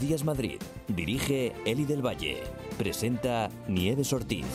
Días Madrid. Dirige Eli del Valle. Presenta Nieves Ortiz.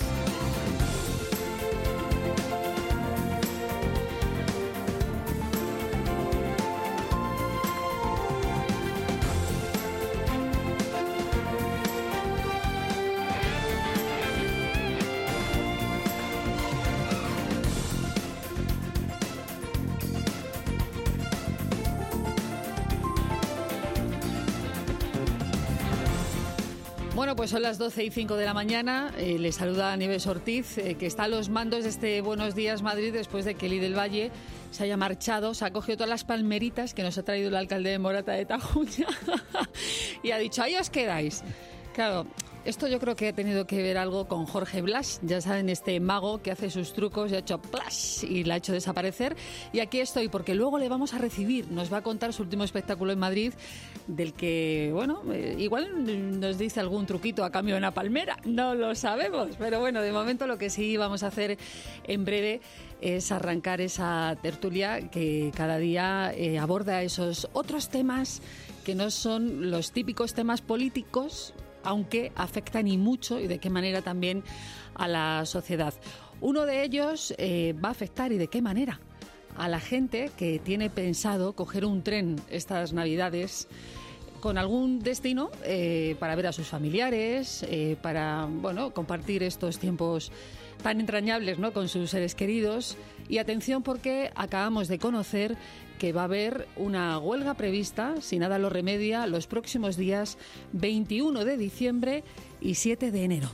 Bueno, pues son las 12:05 de la mañana. Les saluda Nieves Ortiz, que está a los mandos de este Buenos Días Madrid después de que Eli del Valle se haya marchado, se ha cogido todas las palmeritas que nos ha traído el alcalde de Morata de Tajuña y ha dicho, ahí os quedáis. Claro, esto yo creo que ha tenido que ver algo con Jorge Blas, ya saben, este mago que hace sus trucos y ha hecho ¡plash! Y la ha hecho desaparecer. Y aquí estoy porque luego le vamos a recibir, nos va a contar su último espectáculo en Madrid, del que, bueno, igual nos dice algún truquito a cambio de una palmera, no lo sabemos, pero bueno, de momento lo que sí vamos a hacer en breve es arrancar esa tertulia que cada día aborda esos otros temas que no son los típicos temas políticos, aunque afectan y mucho, y de qué manera también a la sociedad. Uno de ellos va a afectar, y de qué manera, a la gente que tiene pensado coger un tren estas Navidades con algún destino para ver a sus familiares, para, bueno, compartir estos tiempos tan entrañables, ¿no?, con sus seres queridos. Y atención, porque acabamos de conocer que va a haber una huelga prevista, si nada lo remedia, los próximos días 21 de diciembre y 7 de enero.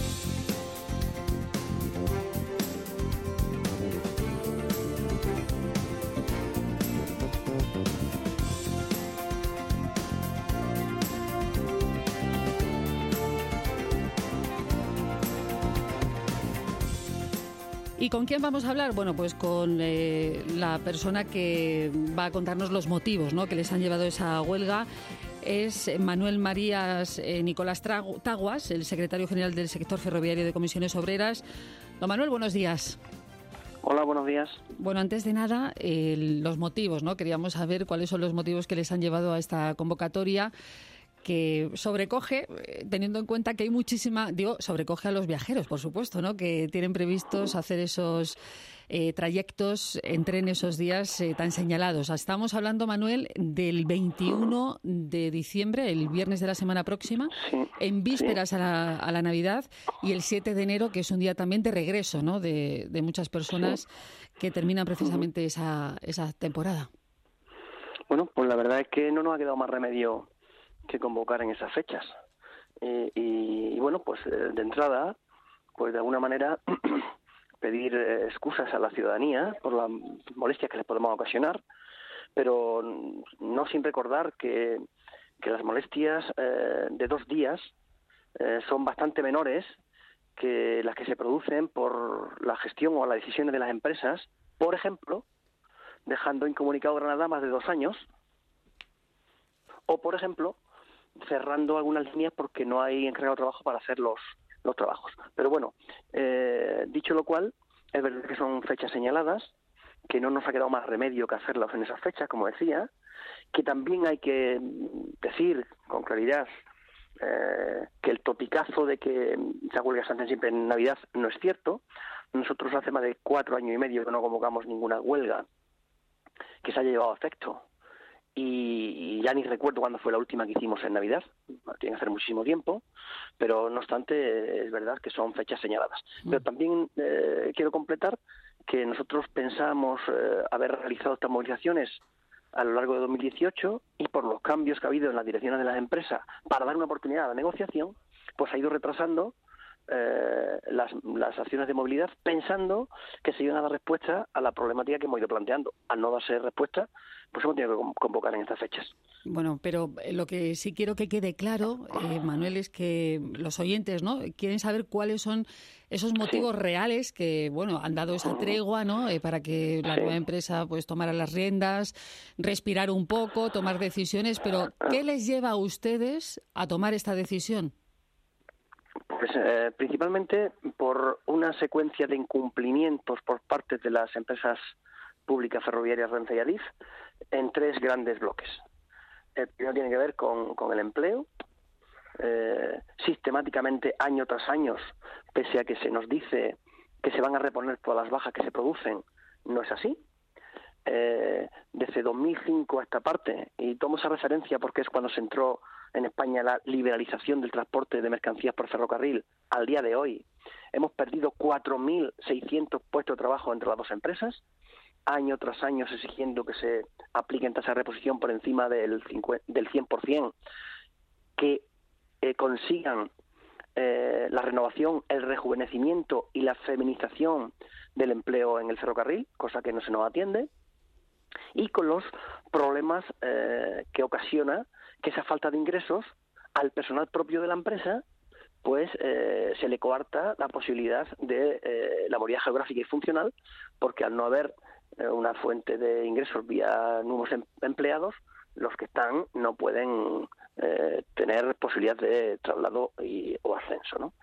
¿Y con quién vamos a hablar? Bueno, pues con la persona que va a contarnos los motivos, ¿no?, que les han llevado a esa huelga. Es Manuel Marías Nicolás Taguas, el secretario general del sector ferroviario de Comisiones Obreras. Don Manuel, buenos días. Hola, buenos días. Bueno, antes de nada, los motivos, ¿no? Queríamos saber cuáles son los motivos que les han llevado a esta convocatoria, que sobrecoge, teniendo en cuenta que hay sobrecoge a los viajeros, por supuesto, ¿no?, que tienen previstos hacer esos trayectos en tren esos días tan señalados. Estamos hablando, Manuel, del 21 de diciembre, el viernes de la semana próxima, sí, en vísperas a la Navidad, y el 7 de enero, que es un día también de regreso, ¿no?, de muchas personas que terminan precisamente esa temporada. Bueno, pues la verdad es que no nos ha quedado más remedio que convocar en esas fechas. Y bueno, pues de entrada, pues de alguna manera pedir excusas a la ciudadanía por las molestias que les podemos ocasionar, pero no sin recordar que las molestias de 2 días son bastante menores que las que se producen por la gestión o las decisiones de las empresas, por ejemplo, dejando incomunicado Granada más de 2 años, o por ejemplo, cerrando algunas líneas porque no hay encargado de trabajo para hacer los trabajos. Pero bueno, dicho lo cual, es verdad que son fechas señaladas, que no nos ha quedado más remedio que hacerlas en esas fechas, como decía, que también hay que decir con claridad que el topicazo de que las huelgas se hacen siempre en Navidad no es cierto. Nosotros hace más de 4 años y medio que no convocamos ninguna huelga que se haya llevado a efecto. Y ya ni recuerdo cuándo fue la última que hicimos en Navidad, tiene que hacer muchísimo tiempo, pero no obstante es verdad que son fechas señaladas. Pero también quiero completar que nosotros pensamos haber realizado estas movilizaciones a lo largo de 2018 y por los cambios que ha habido en las direcciones de las empresas para dar una oportunidad a la negociación, pues ha ido retrasando las acciones de movilidad, pensando que se iban a dar respuesta a la problemática que hemos ido planteando. Al no darse respuesta, pues hemos tenido que convocar en estas fechas. Bueno, pero lo que sí quiero que quede claro, Manuel, es que los oyentes, ¿no?, quieren saber cuáles son esos motivos reales que, bueno, han dado esa tregua, ¿no?, para que la nueva empresa pues tomara las riendas, respirar un poco, tomar decisiones. Pero ¿qué les lleva a ustedes a tomar esta decisión? Pues principalmente por una secuencia de incumplimientos por parte de las empresas públicas ferroviarias Renfe y Adif en 3 grandes bloques. El primero tiene que ver con el empleo. Sistemáticamente, año tras año, pese a que se nos dice que se van a reponer todas las bajas que se producen, no es así. Desde 2005 a esta parte, y tomo esa referencia porque es cuando se entró en España la liberalización del transporte de mercancías por ferrocarril, al día de hoy hemos perdido 4.600 puestos de trabajo entre las dos empresas, año tras año exigiendo que se apliquen tasas de reposición por encima del 100%, que consigan la renovación, el rejuvenecimiento y la feminización del empleo en el ferrocarril, cosa que no se nos atiende, y con los problemas que ocasiona que esa falta de ingresos al personal propio de la empresa, pues se le coarta la posibilidad de la movilidad geográfica y funcional, porque al no haber una fuente de ingresos vía nuevos empleados, los que están no pueden tener posibilidad de traslado o ascenso, ¿no?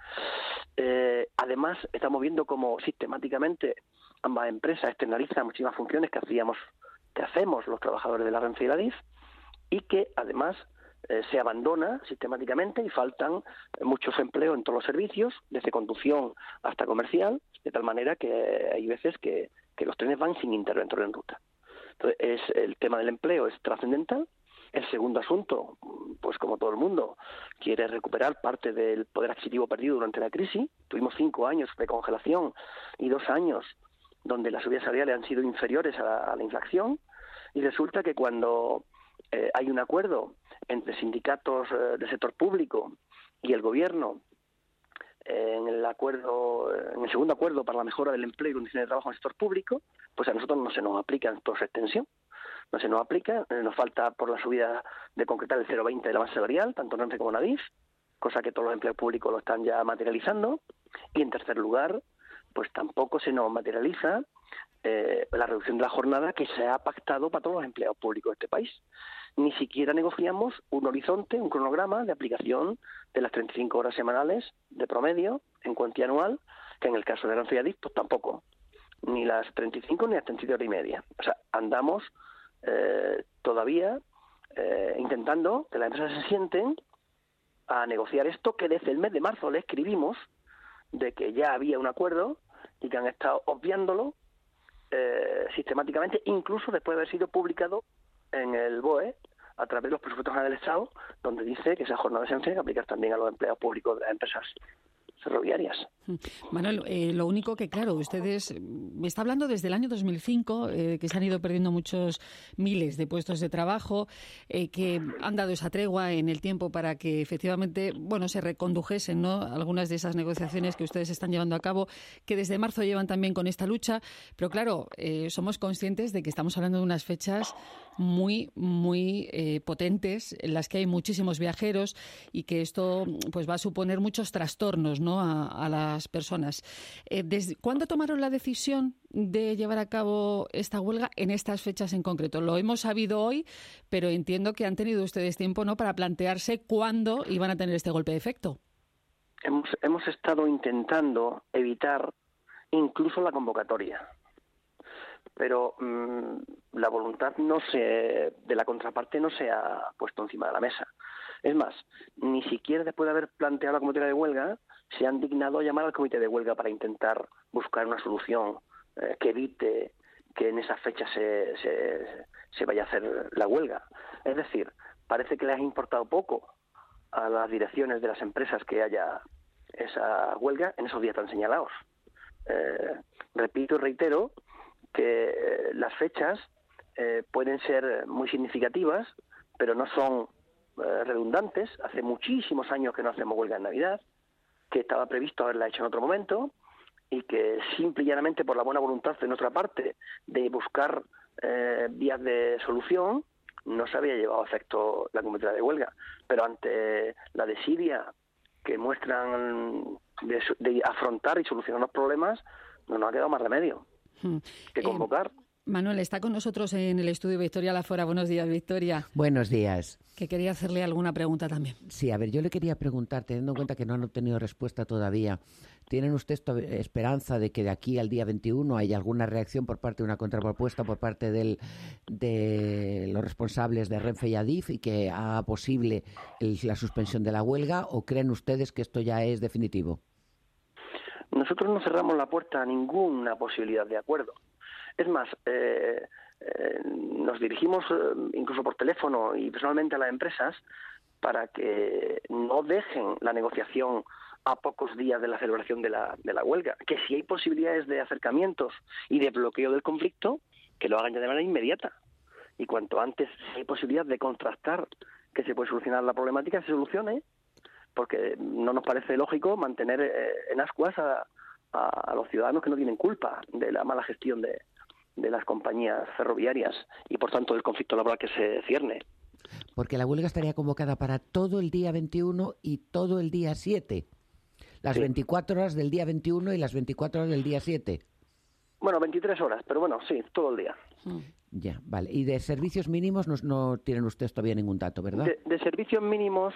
Además, estamos viendo cómo sistemáticamente ambas empresas externalizan muchísimas funciones que hacemos los trabajadores de la Renfe y la DIF, y que además se abandona sistemáticamente y faltan muchos empleos en todos los servicios, desde conducción hasta comercial, de tal manera que hay veces que los trenes van sin interventor en ruta. Entonces, el tema del empleo es trascendental. El segundo asunto, pues como todo el mundo, quiere recuperar parte del poder adquisitivo perdido durante la crisis. Tuvimos 5 años de congelación y 2 años donde las subidas salariales han sido inferiores a la inflación, y resulta que cuando hay un acuerdo entre sindicatos del sector público y el gobierno en el segundo acuerdo para la mejora del empleo y condiciones de trabajo en el sector público, pues a nosotros no se nos aplica en toda su extensión. No se nos aplica, nos falta por la subida de concretar el 0,20 de la base salarial, tanto en Renfe como en Adif, cosa que todos los empleos públicos lo están ya materializando. Y en tercer lugar, pues tampoco se nos materializa la reducción de la jornada que se ha pactado para todos los empleados públicos de este país. Ni siquiera negociamos un horizonte, un cronograma de aplicación de las 35 horas semanales de promedio en cuantía anual, que en el caso de Renfe y Adif, pues tampoco. Ni las 35 ni las 37 horas y media. O sea, andamos todavía intentando que las empresas se sienten a negociar esto, que desde el mes de marzo le escribimos de que ya había un acuerdo y que han estado obviándolo sistemáticamente, incluso después de haber sido publicado en el BOE a través de los presupuestos generales del Estado, donde dice que esa jornada se tiene que aplicar también a los empleados públicos de las empresas ferroviarias. Manuel, lo único que, claro, ustedes, me está hablando desde el año 2005, que se han ido perdiendo muchos miles de puestos de trabajo, que han dado esa tregua en el tiempo para que efectivamente, bueno, se recondujesen, ¿no?, algunas de esas negociaciones que ustedes están llevando a cabo, que desde marzo llevan también con esta lucha, pero claro, somos conscientes de que estamos hablando de unas fechas muy, muy potentes, en las que hay muchísimos viajeros y que esto pues va a suponer muchos trastornos, ¿no?, a las personas. ¿Desde cuándo tomaron la decisión de llevar a cabo esta huelga en estas fechas en concreto? Lo hemos sabido hoy, pero entiendo que han tenido ustedes tiempo, ¿no?, para plantearse cuándo iban a tener este golpe de efecto. Hemos estado intentando evitar incluso la convocatoria, pero la voluntad de la contraparte no se ha puesto encima de la mesa. Es más, ni siquiera después de haber planteado la convocatoria de huelga se han dignado a llamar al comité de huelga para intentar buscar una solución que evite que en esas fechas se vaya a hacer la huelga. Es decir, parece que les ha importado poco a las direcciones de las empresas que haya esa huelga en esos días tan señalados. Repito y reitero que las fechas pueden ser muy significativas, pero no son redundantes. Hace muchísimos años que no hacemos huelga en Navidad, que estaba previsto haberla hecho en otro momento, y que simple y llanamente por la buena voluntad de nuestra parte de buscar vías de solución no se había llevado a efecto la convocatoria de huelga. Pero ante la desidia que muestran de afrontar y solucionar los problemas, no nos ha quedado más remedio que convocar. Manuel, está con nosotros en el estudio Victoria Lafora. Buenos días, Victoria. Buenos días. Que quería hacerle alguna pregunta también. Sí, a ver, yo le quería preguntar, teniendo en cuenta que no han obtenido respuesta todavía, ¿tienen ustedes esperanza de que de aquí al día 21 haya alguna reacción por parte de una contrapropuesta por parte de los responsables de Renfe y Adif y que haga posible la suspensión de la huelga, o creen ustedes que esto ya es definitivo? Nosotros no cerramos la puerta a ninguna posibilidad de acuerdo. Es más, nos dirigimos incluso por teléfono y personalmente a las empresas para que no dejen la negociación a pocos días de la celebración de la huelga, que si hay posibilidades de acercamientos y de bloqueo del conflicto, que lo hagan ya de manera inmediata. Y cuanto antes hay posibilidad de contrastar que se puede solucionar la problemática, se solucione, porque no nos parece lógico mantener en ascuas a los ciudadanos que no tienen culpa de la mala gestión de las compañías ferroviarias y, por tanto, del conflicto laboral que se cierne. Porque la huelga estaría convocada para todo el día 21 y todo el día 7. Las 24 horas del día 21 y las 24 horas del día 7. Bueno, 23 horas, pero bueno, sí, todo el día. Ya, vale. Y de servicios mínimos no tienen ustedes todavía ningún dato, ¿verdad? De servicios mínimos,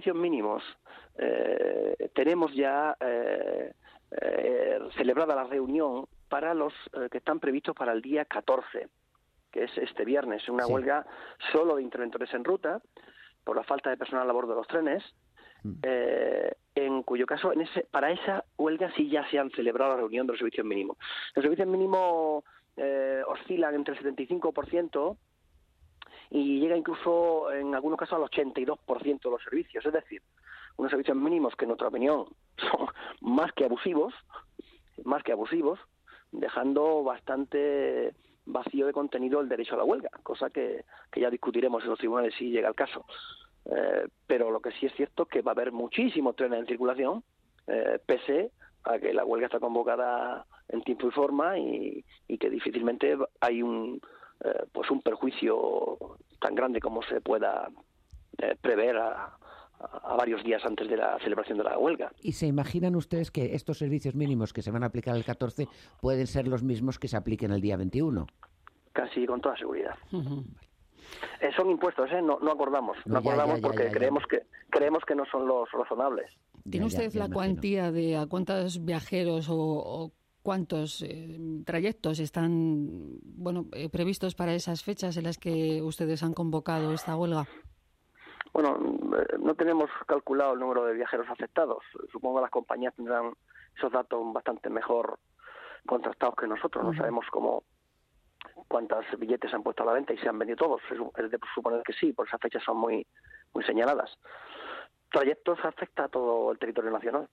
tenemos ya celebrada la reunión para los que están previstos para el día 14, que es este viernes, una huelga solo de interventores en ruta por la falta de personal a bordo de los trenes, en cuyo caso para esa huelga sí ya se han celebrado la reunión de los servicios mínimos. Los servicios mínimos oscilan entre el 75% y llega incluso en algunos casos al 82% de los servicios, es decir, unos servicios mínimos que en nuestra opinión son más que abusivos, dejando bastante vacío de contenido el derecho a la huelga, cosa que ya discutiremos en los tribunales si llega el caso. Pero lo que sí es cierto es que va a haber muchísimos trenes en circulación, pese a que la huelga está convocada en tiempo y forma y que difícilmente hay un perjuicio tan grande como se pueda prever a varios días antes de la celebración de la huelga. ¿Y se imaginan ustedes que estos servicios mínimos que se van a aplicar el 14 pueden ser los mismos que se apliquen el día 21? Casi con toda seguridad. Son impuestos, no acordamos. Porque creemos que no son los razonables. ¿Tiene usted la cuantía de a cuántos viajeros o cuántos trayectos están previstos para esas fechas en las que ustedes han convocado esta huelga? Bueno, no tenemos calculado el número de viajeros afectados. Supongo que las compañías tendrán esos datos bastante mejor contrastados que nosotros. No sabemos cuántos billetes se han puesto a la venta y se han vendido todos. Es de suponer que sí, por esas fechas son muy señaladas. Trayectos afecta a todo el territorio nacional.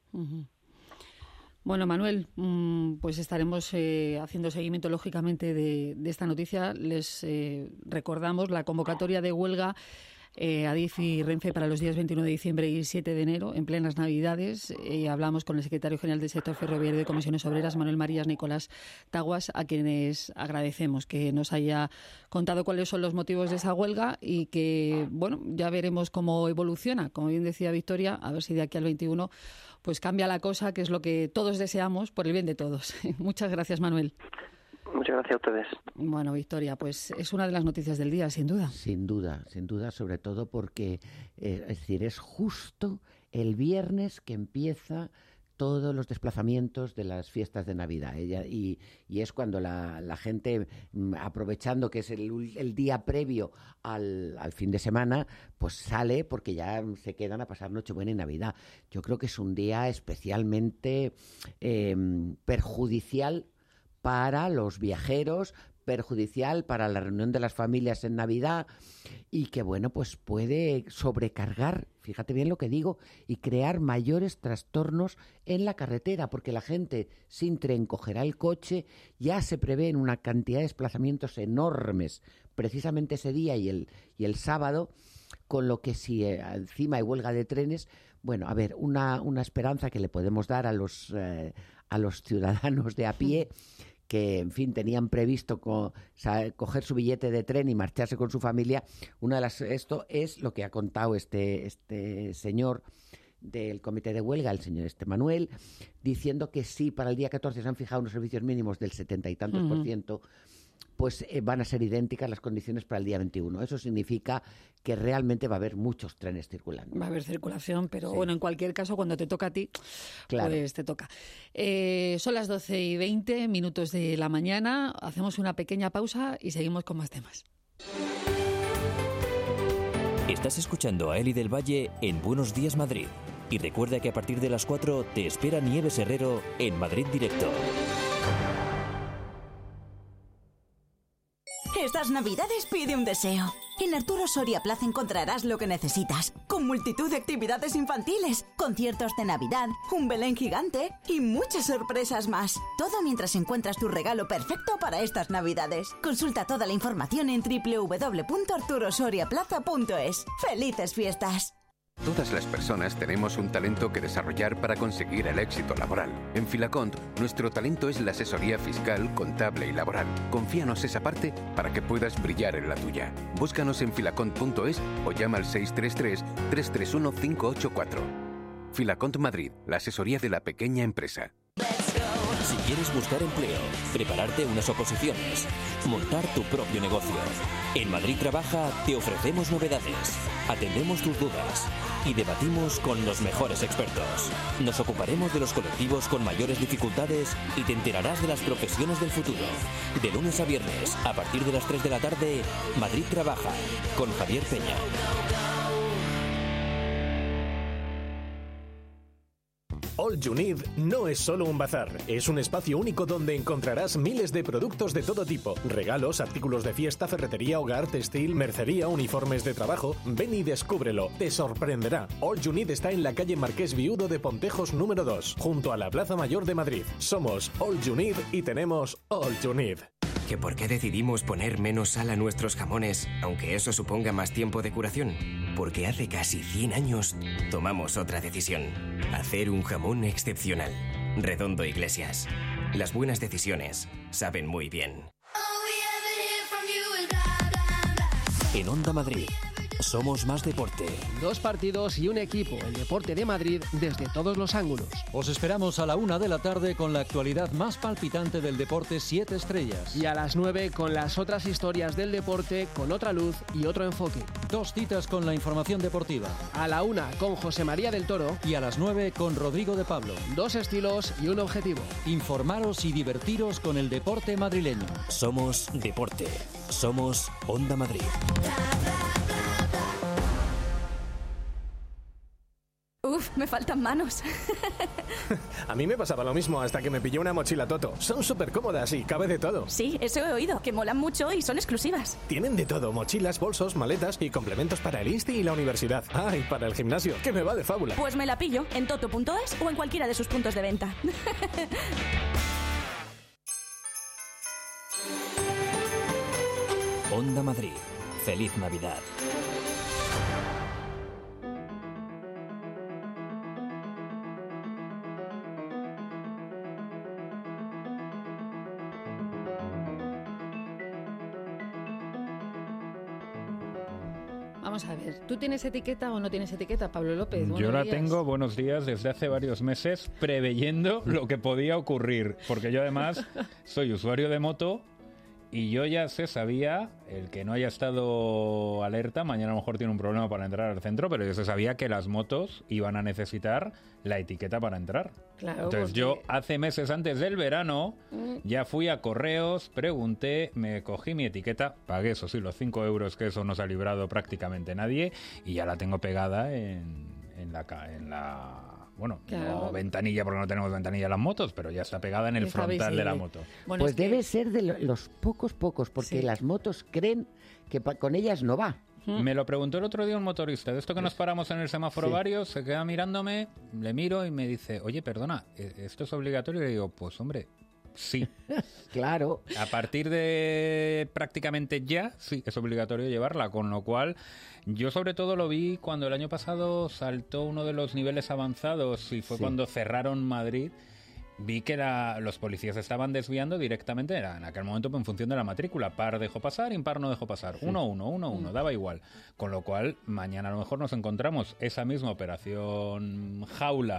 Bueno, Manuel, pues estaremos haciendo seguimiento, lógicamente, de esta noticia. Les recordamos la convocatoria de huelga Adif y Renfe para los días 21 de diciembre y 7 de enero, en plenas Navidades. Hablamos con el secretario general del sector ferroviario de Comisiones Obreras, Manuel Marías Nicolás Taguas, a quienes agradecemos que nos haya contado cuáles son los motivos de esa huelga y que, ya veremos cómo evoluciona. Como bien decía Victoria, a ver si de aquí al 21 pues cambia la cosa, que es lo que todos deseamos por el bien de todos. Muchas gracias, Manuel. Muchas gracias a ustedes. Bueno, Victoria, pues es una de las noticias del día, sin duda. Sin duda, sobre todo porque es justo el viernes que empieza todos los desplazamientos de las fiestas de Navidad. Y es cuando la gente, aprovechando que es el día previo al fin de semana, pues sale porque ya se quedan a pasar Nochebuena y Navidad. Yo creo que es un día especialmente perjudicial para los viajeros, perjudicial para la reunión de las familias en Navidad y que, pues puede sobrecargar, fíjate bien lo que digo, y crear mayores trastornos en la carretera, porque la gente sin tren cogerá el coche, ya se prevén una cantidad de desplazamientos enormes precisamente ese día y el sábado, con lo que si encima hay huelga de trenes, una esperanza que le podemos dar a los ciudadanos de a pie, que, en fin, tenían previsto coger su billete de tren y marcharse con su familia. Esto es lo que ha contado este señor del comité de huelga, el señor Manuel, diciendo que sí, para el día 14 se han fijado unos servicios mínimos del 70 y tantos %, pues van a ser idénticas las condiciones para el día 21. Eso significa que realmente va a haber muchos trenes circulando. Va a haber circulación, pero Sí. bueno, en cualquier caso, cuando te toca a ti, Claro. pues te toca. Son las 12:20 de la mañana, hacemos una pequeña pausa y seguimos con más temas. Estás escuchando a Eli del Valle en Buenos Días Madrid. Y recuerda que a partir de las 4 te espera Nieves Herrero en Madrid Directo. Estas Navidades pide un deseo. En Arturo Soria Plaza encontrarás lo que necesitas, con multitud de actividades infantiles, conciertos de Navidad, un Belén gigante y muchas sorpresas más. Todo mientras encuentras tu regalo perfecto para estas Navidades. Consulta toda la información en www.arturosoriaplaza.es. ¡Felices fiestas! Todas las personas tenemos un talento que desarrollar para conseguir el éxito laboral. En Filacont, nuestro talento es la asesoría fiscal, contable y laboral. Confíanos esa parte para que puedas brillar en la tuya. Búscanos en filacont.es o llama al 633-331-584. Filacont Madrid, la asesoría de la pequeña empresa. Si quieres buscar empleo, prepararte unas oposiciones, montar tu propio negocio. En Madrid Trabaja te ofrecemos novedades, atendemos tus dudas y debatimos con los mejores expertos. Nos ocuparemos de los colectivos con mayores dificultades y te enterarás de las profesiones del futuro. De lunes a viernes, a partir de las 3 de la tarde, Madrid Trabaja, con Javier Peña. All You Need no es solo un bazar, es un espacio único donde encontrarás miles de productos de todo tipo, regalos, artículos de fiesta, ferretería, hogar, textil, mercería, uniformes de trabajo. Ven y descúbrelo, te sorprenderá. All You Need está en la calle Marqués Viudo de Pontejos número 2, junto a la Plaza Mayor de Madrid. Somos All You Need y tenemos All You Need. ¿Que por qué decidimos poner menos sal a nuestros jamones, aunque eso suponga más tiempo de curación? Porque hace casi 100 años tomamos otra decisión. Hacer un jamón excepcional. Redondo Iglesias. Las buenas decisiones saben muy bien. En Onda Madrid, somos más deporte. 2 partidos y un equipo, el deporte de Madrid desde todos los ángulos. Os esperamos a la 1 de la tarde con la actualidad más palpitante del deporte 7 estrellas. Y a las 9 con las otras historias del deporte con otra luz y otro enfoque. 2 citas con la información deportiva. A la 1 con José María del Toro. Y a las 9 con Rodrigo de Pablo. 2 estilos y un objetivo. Informaros y divertiros con el deporte madrileño. Somos deporte. Somos Onda Madrid. Uf, me faltan manos. A mí me pasaba lo mismo hasta que me pillé una mochila Toto. Son súper cómodas y cabe de todo. Sí, eso he oído, que molan mucho y son exclusivas. Tienen de todo, mochilas, bolsos, maletas y complementos para el Insti y la universidad. Ah, y para el gimnasio, que me va de fábula. Pues me la pillo en toto.es o en cualquiera de sus puntos de venta. Onda Madrid. Feliz Navidad. Vamos a ver, ¿tú tienes etiqueta o no tienes etiqueta, Pablo López? Yo Buenos la días. tengo, buenos días, desde hace varios meses, preveyendo lo que podía ocurrir, porque yo además soy usuario de moto y yo ya sabía, el que no haya estado alerta, mañana a lo mejor tiene un problema para entrar al centro, pero yo se sabía que las motos iban a necesitar la etiqueta para entrar. Claro, Entonces porque- yo hace meses antes del verano ya fui a correos, pregunté, me cogí mi etiqueta, pagué eso sí, los 5 euros, que eso no se ha librado prácticamente nadie, y ya la tengo pegada en la bueno, Claro. no ventanilla porque no tenemos ventanilla en las motos, pero ya está pegada en el Está frontal de la visible. moto. Bueno, Pues es que- debe ser de los pocos, porque Sí. las motos creen que con ellas no va. Me lo preguntó el otro día un motorista, de esto que nos paramos en el semáforo Sí. varios, se queda mirándome, le miro y me dice, oye, perdona, ¿esto es obligatorio? Y le digo, pues hombre, sí. Claro. A partir de prácticamente ya, sí, es obligatorio llevarla, con lo cual yo sobre todo lo vi cuando el año pasado saltó uno de los niveles avanzados y fue Sí. cuando cerraron Madrid. Vi que los policías estaban desviando directamente, era en aquel momento en función de la matrícula. Par dejó pasar, impar no dejó pasar. 1-1, daba igual. Con lo cual, mañana a lo mejor nos encontramos esa misma operación jaula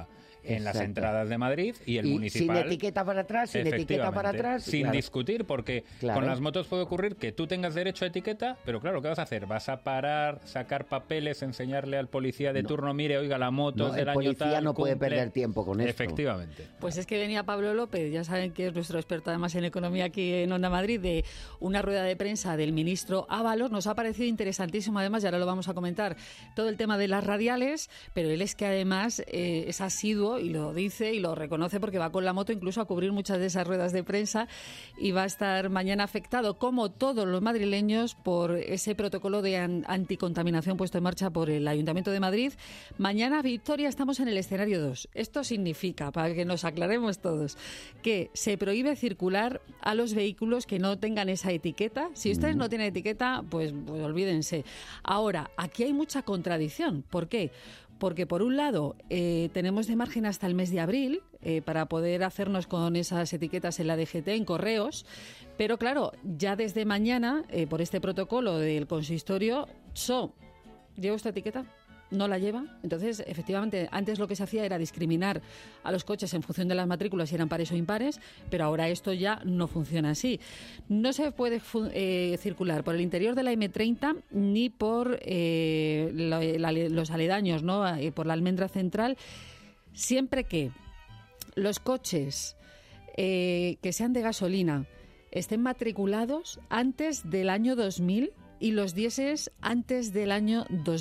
en las entradas de Madrid y el y municipal... sin etiqueta para atrás, sin etiqueta para atrás. Sin claro. discutir, porque Claro. con las motos puede ocurrir que tú tengas derecho a etiqueta, pero claro, ¿qué vas a hacer? ¿Vas a parar, sacar papeles, enseñarle al policía de turno, mire, oiga, la moto es del año tal, el policía no puede cumple? perder tiempo con esto. Efectivamente. Pues es que venía Pablo López, ya saben que es nuestro experto además en economía aquí en Onda Madrid, de una rueda de prensa del ministro Ábalos. Nos ha parecido interesantísimo, además, y ahora lo vamos a comentar, todo el tema de las radiales, pero él es que además es asiduo y lo dice y lo reconoce porque va con la moto incluso a cubrir muchas de esas ruedas de prensa y va a estar mañana afectado, como todos los madrileños, por ese protocolo de anticontaminación puesto en marcha por el Ayuntamiento de Madrid. Mañana, Victoria, estamos en el escenario 2. Esto significa, para que nos aclaremos todos, que se prohíbe circular a los vehículos que no tengan esa etiqueta. Si ustedes no tienen etiqueta, pues olvídense. Ahora, aquí hay mucha contradicción. ¿Por qué? Porque, por un lado, tenemos de margen hasta el mes de abril para poder hacernos con esas etiquetas en la DGT, en correos, pero claro, ya desde mañana, por este protocolo del consistorio, ¿lleva esta etiqueta? ¿No la lleva? Entonces, efectivamente, antes lo que se hacía era discriminar a los coches en función de las matrículas si eran pares o impares, pero ahora esto ya no funciona así. No se puede circular por el interior de la M30 ni por los aledaños, ¿no? Por la almendra central, siempre que los coches que sean de gasolina estén matriculados antes del año 2000 y los diéseles antes del año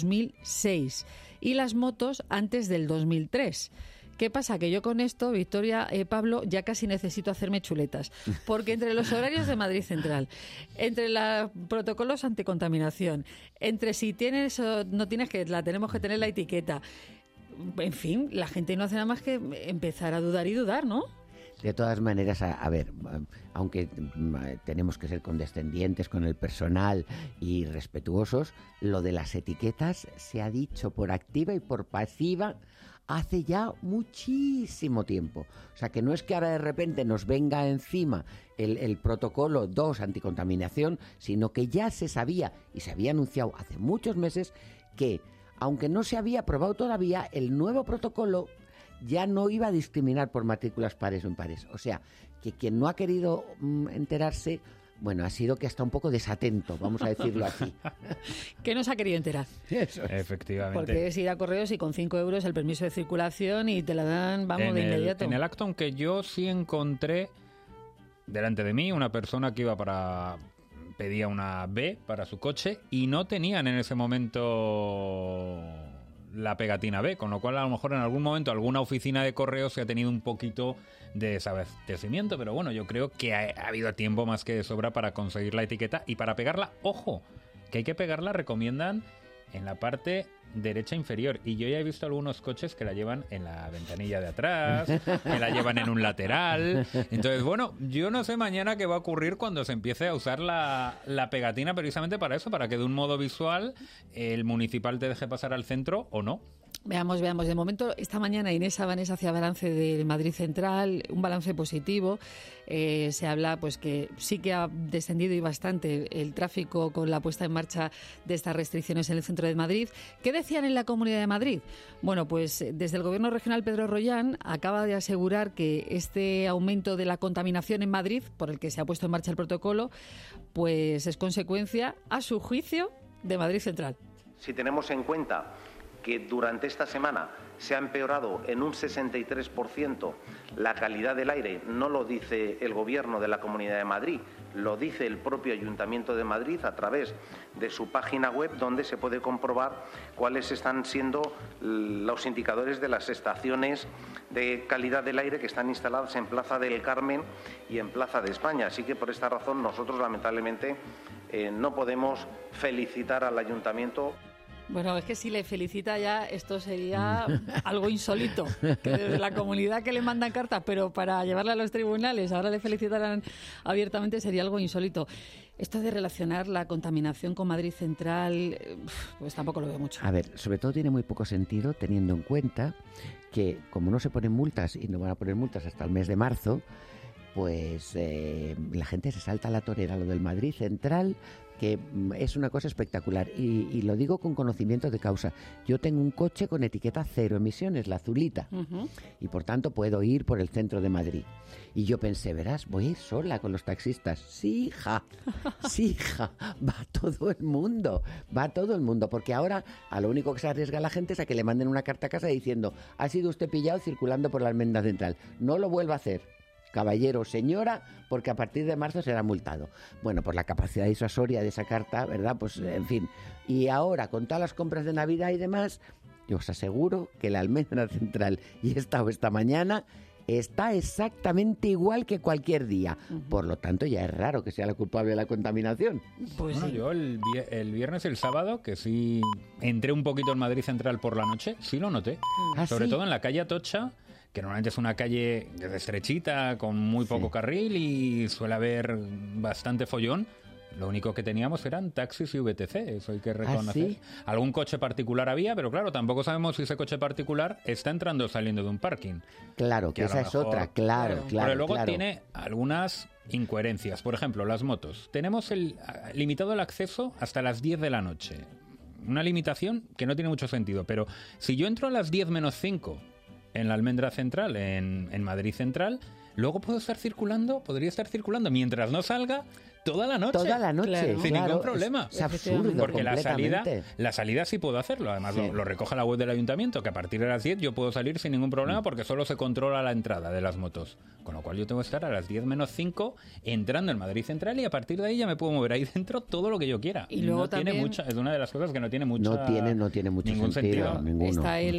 2006 y las motos antes del 2003. ¿Qué pasa? Que yo con esto, Victoria, Pablo, ya casi necesito hacerme chuletas, porque entre los horarios de Madrid Central, entre los protocolos anticontaminación, entre si tienes o no tienes, que tenemos que tener la etiqueta, en fin, la gente no hace nada más que empezar a dudar y dudar, ¿no? De todas maneras, a ver, aunque tenemos que ser condescendientes con el personal y respetuosos, lo de las etiquetas se ha dicho por activa y por pasiva hace ya muchísimo tiempo. O sea, que no es que ahora de repente nos venga encima el protocolo 2 anticontaminación, sino que ya se sabía y se había anunciado hace muchos meses que, aunque no se había aprobado todavía, el nuevo protocolo ya no iba a discriminar por matrículas pares o impares. O sea, que quien no ha querido enterarse, bueno, ha sido que está un poco desatento, vamos a decirlo así. Que no se ha querido enterar. Eso es. Efectivamente. Porque es ir a correos y con 5 euros el permiso de circulación y te la dan, vamos, de inmediato. En el acto, aunque yo sí encontré delante de mí una persona que pedía una B para su coche y no tenían en ese momento la pegatina B, con lo cual a lo mejor en algún momento alguna oficina de correos se ha tenido un poquito de desabastecimiento, pero bueno, yo creo que ha habido tiempo más que de sobra para conseguir la etiqueta y para pegarla. Ojo, que hay que pegarla, recomiendan, en la parte derecha inferior, y yo ya he visto algunos coches que la llevan en la ventanilla de atrás, que la llevan en un lateral. Entonces, bueno, yo no sé mañana qué va a ocurrir cuando se empiece a usar la pegatina precisamente para eso, para que de un modo visual el municipal te deje pasar al centro o no. Veamos. De momento, esta mañana Inés Abanés hacía balance de Madrid Central, un balance positivo. Se habla pues que sí que ha descendido y bastante el tráfico con la puesta en marcha de estas restricciones en el centro de Madrid. ¿Qué decían en la Comunidad de Madrid? Bueno, pues desde el Gobierno regional Pedro Rollán acaba de asegurar que este aumento de la contaminación en Madrid, por el que se ha puesto en marcha el protocolo, pues es consecuencia, a su juicio, de Madrid Central. Si tenemos en cuenta que durante esta semana se ha empeorado en un 63% la calidad del aire, no lo dice el Gobierno de la Comunidad de Madrid, lo dice el propio Ayuntamiento de Madrid a través de su página web, donde se puede comprobar cuáles están siendo los indicadores de las estaciones de calidad del aire que están instaladas en Plaza del Carmen y en Plaza de España. Así que por esta razón nosotros lamentablemente no podemos felicitar al Ayuntamiento. Bueno, es que si le felicita ya, esto sería algo insólito. Que desde la comunidad que le mandan cartas, pero para llevarla a los tribunales, ahora le felicitarán abiertamente, sería algo insólito. Esto de relacionar la contaminación con Madrid Central, pues tampoco lo veo mucho. A ver, sobre todo tiene muy poco sentido teniendo en cuenta que como no se ponen multas y no van a poner multas hasta el mes de marzo, pues la gente se salta a la torera lo del Madrid Central que es una cosa espectacular y lo digo con conocimiento de causa. Yo tengo un coche con etiqueta 0 emisiones, la azulita, y por tanto puedo ir por el centro de Madrid. Y yo pensé, verás, voy a ir sola con los taxistas. Sí, hija, va todo el mundo, porque ahora a lo único que se arriesga la gente es a que le manden una carta a casa diciendo, ha sido usted pillado circulando por la Almenda Central, no lo vuelva a hacer, caballero o señora, porque a partir de marzo será multado. Bueno, por la capacidad disuasoria de esa carta, ¿verdad? Pues, en fin. Y ahora, con todas las compras de Navidad y demás, yo os aseguro que la Almenda Central, y he estado esta mañana, está exactamente igual que cualquier día. Por lo tanto, ya es raro que sea la culpable de la contaminación. Pues bueno, yo el viernes y el sábado, que sí entré un poquito en Madrid Central por la noche, sí lo noté. Sobre todo en la calle Atocha, que normalmente es una calle estrechita, con muy poco carril y suele haber bastante follón. Lo único que teníamos eran taxis y VTC, eso hay que reconocer. ¿Sí? Algún coche particular había, pero claro, tampoco sabemos si ese coche particular está entrando o saliendo de un parking. Claro, que esa es otra, claro. Pero luego tiene algunas incoherencias. Por ejemplo, las motos. Tenemos limitado el acceso hasta las 10 de la noche. Una limitación que no tiene mucho sentido, pero si yo entro a las 10 menos 5 en la Almendra Central, en Madrid Central, luego podría estar circulando mientras no salga toda la noche. Toda la noche, claro. Sin ningún problema. Es absurdo. Porque la salida sí puedo hacerlo. Además, lo recoge la web del ayuntamiento, que a partir de las 10 yo puedo salir sin ningún problema porque solo se controla la entrada de las motos. Con lo cual yo tengo que estar a las 10 menos 5 entrando en Madrid Central y a partir de ahí ya me puedo mover ahí dentro todo lo que yo quiera. Y luego también es una de las cosas que no tiene mucho No tiene mucho ningún sentido. Ninguno.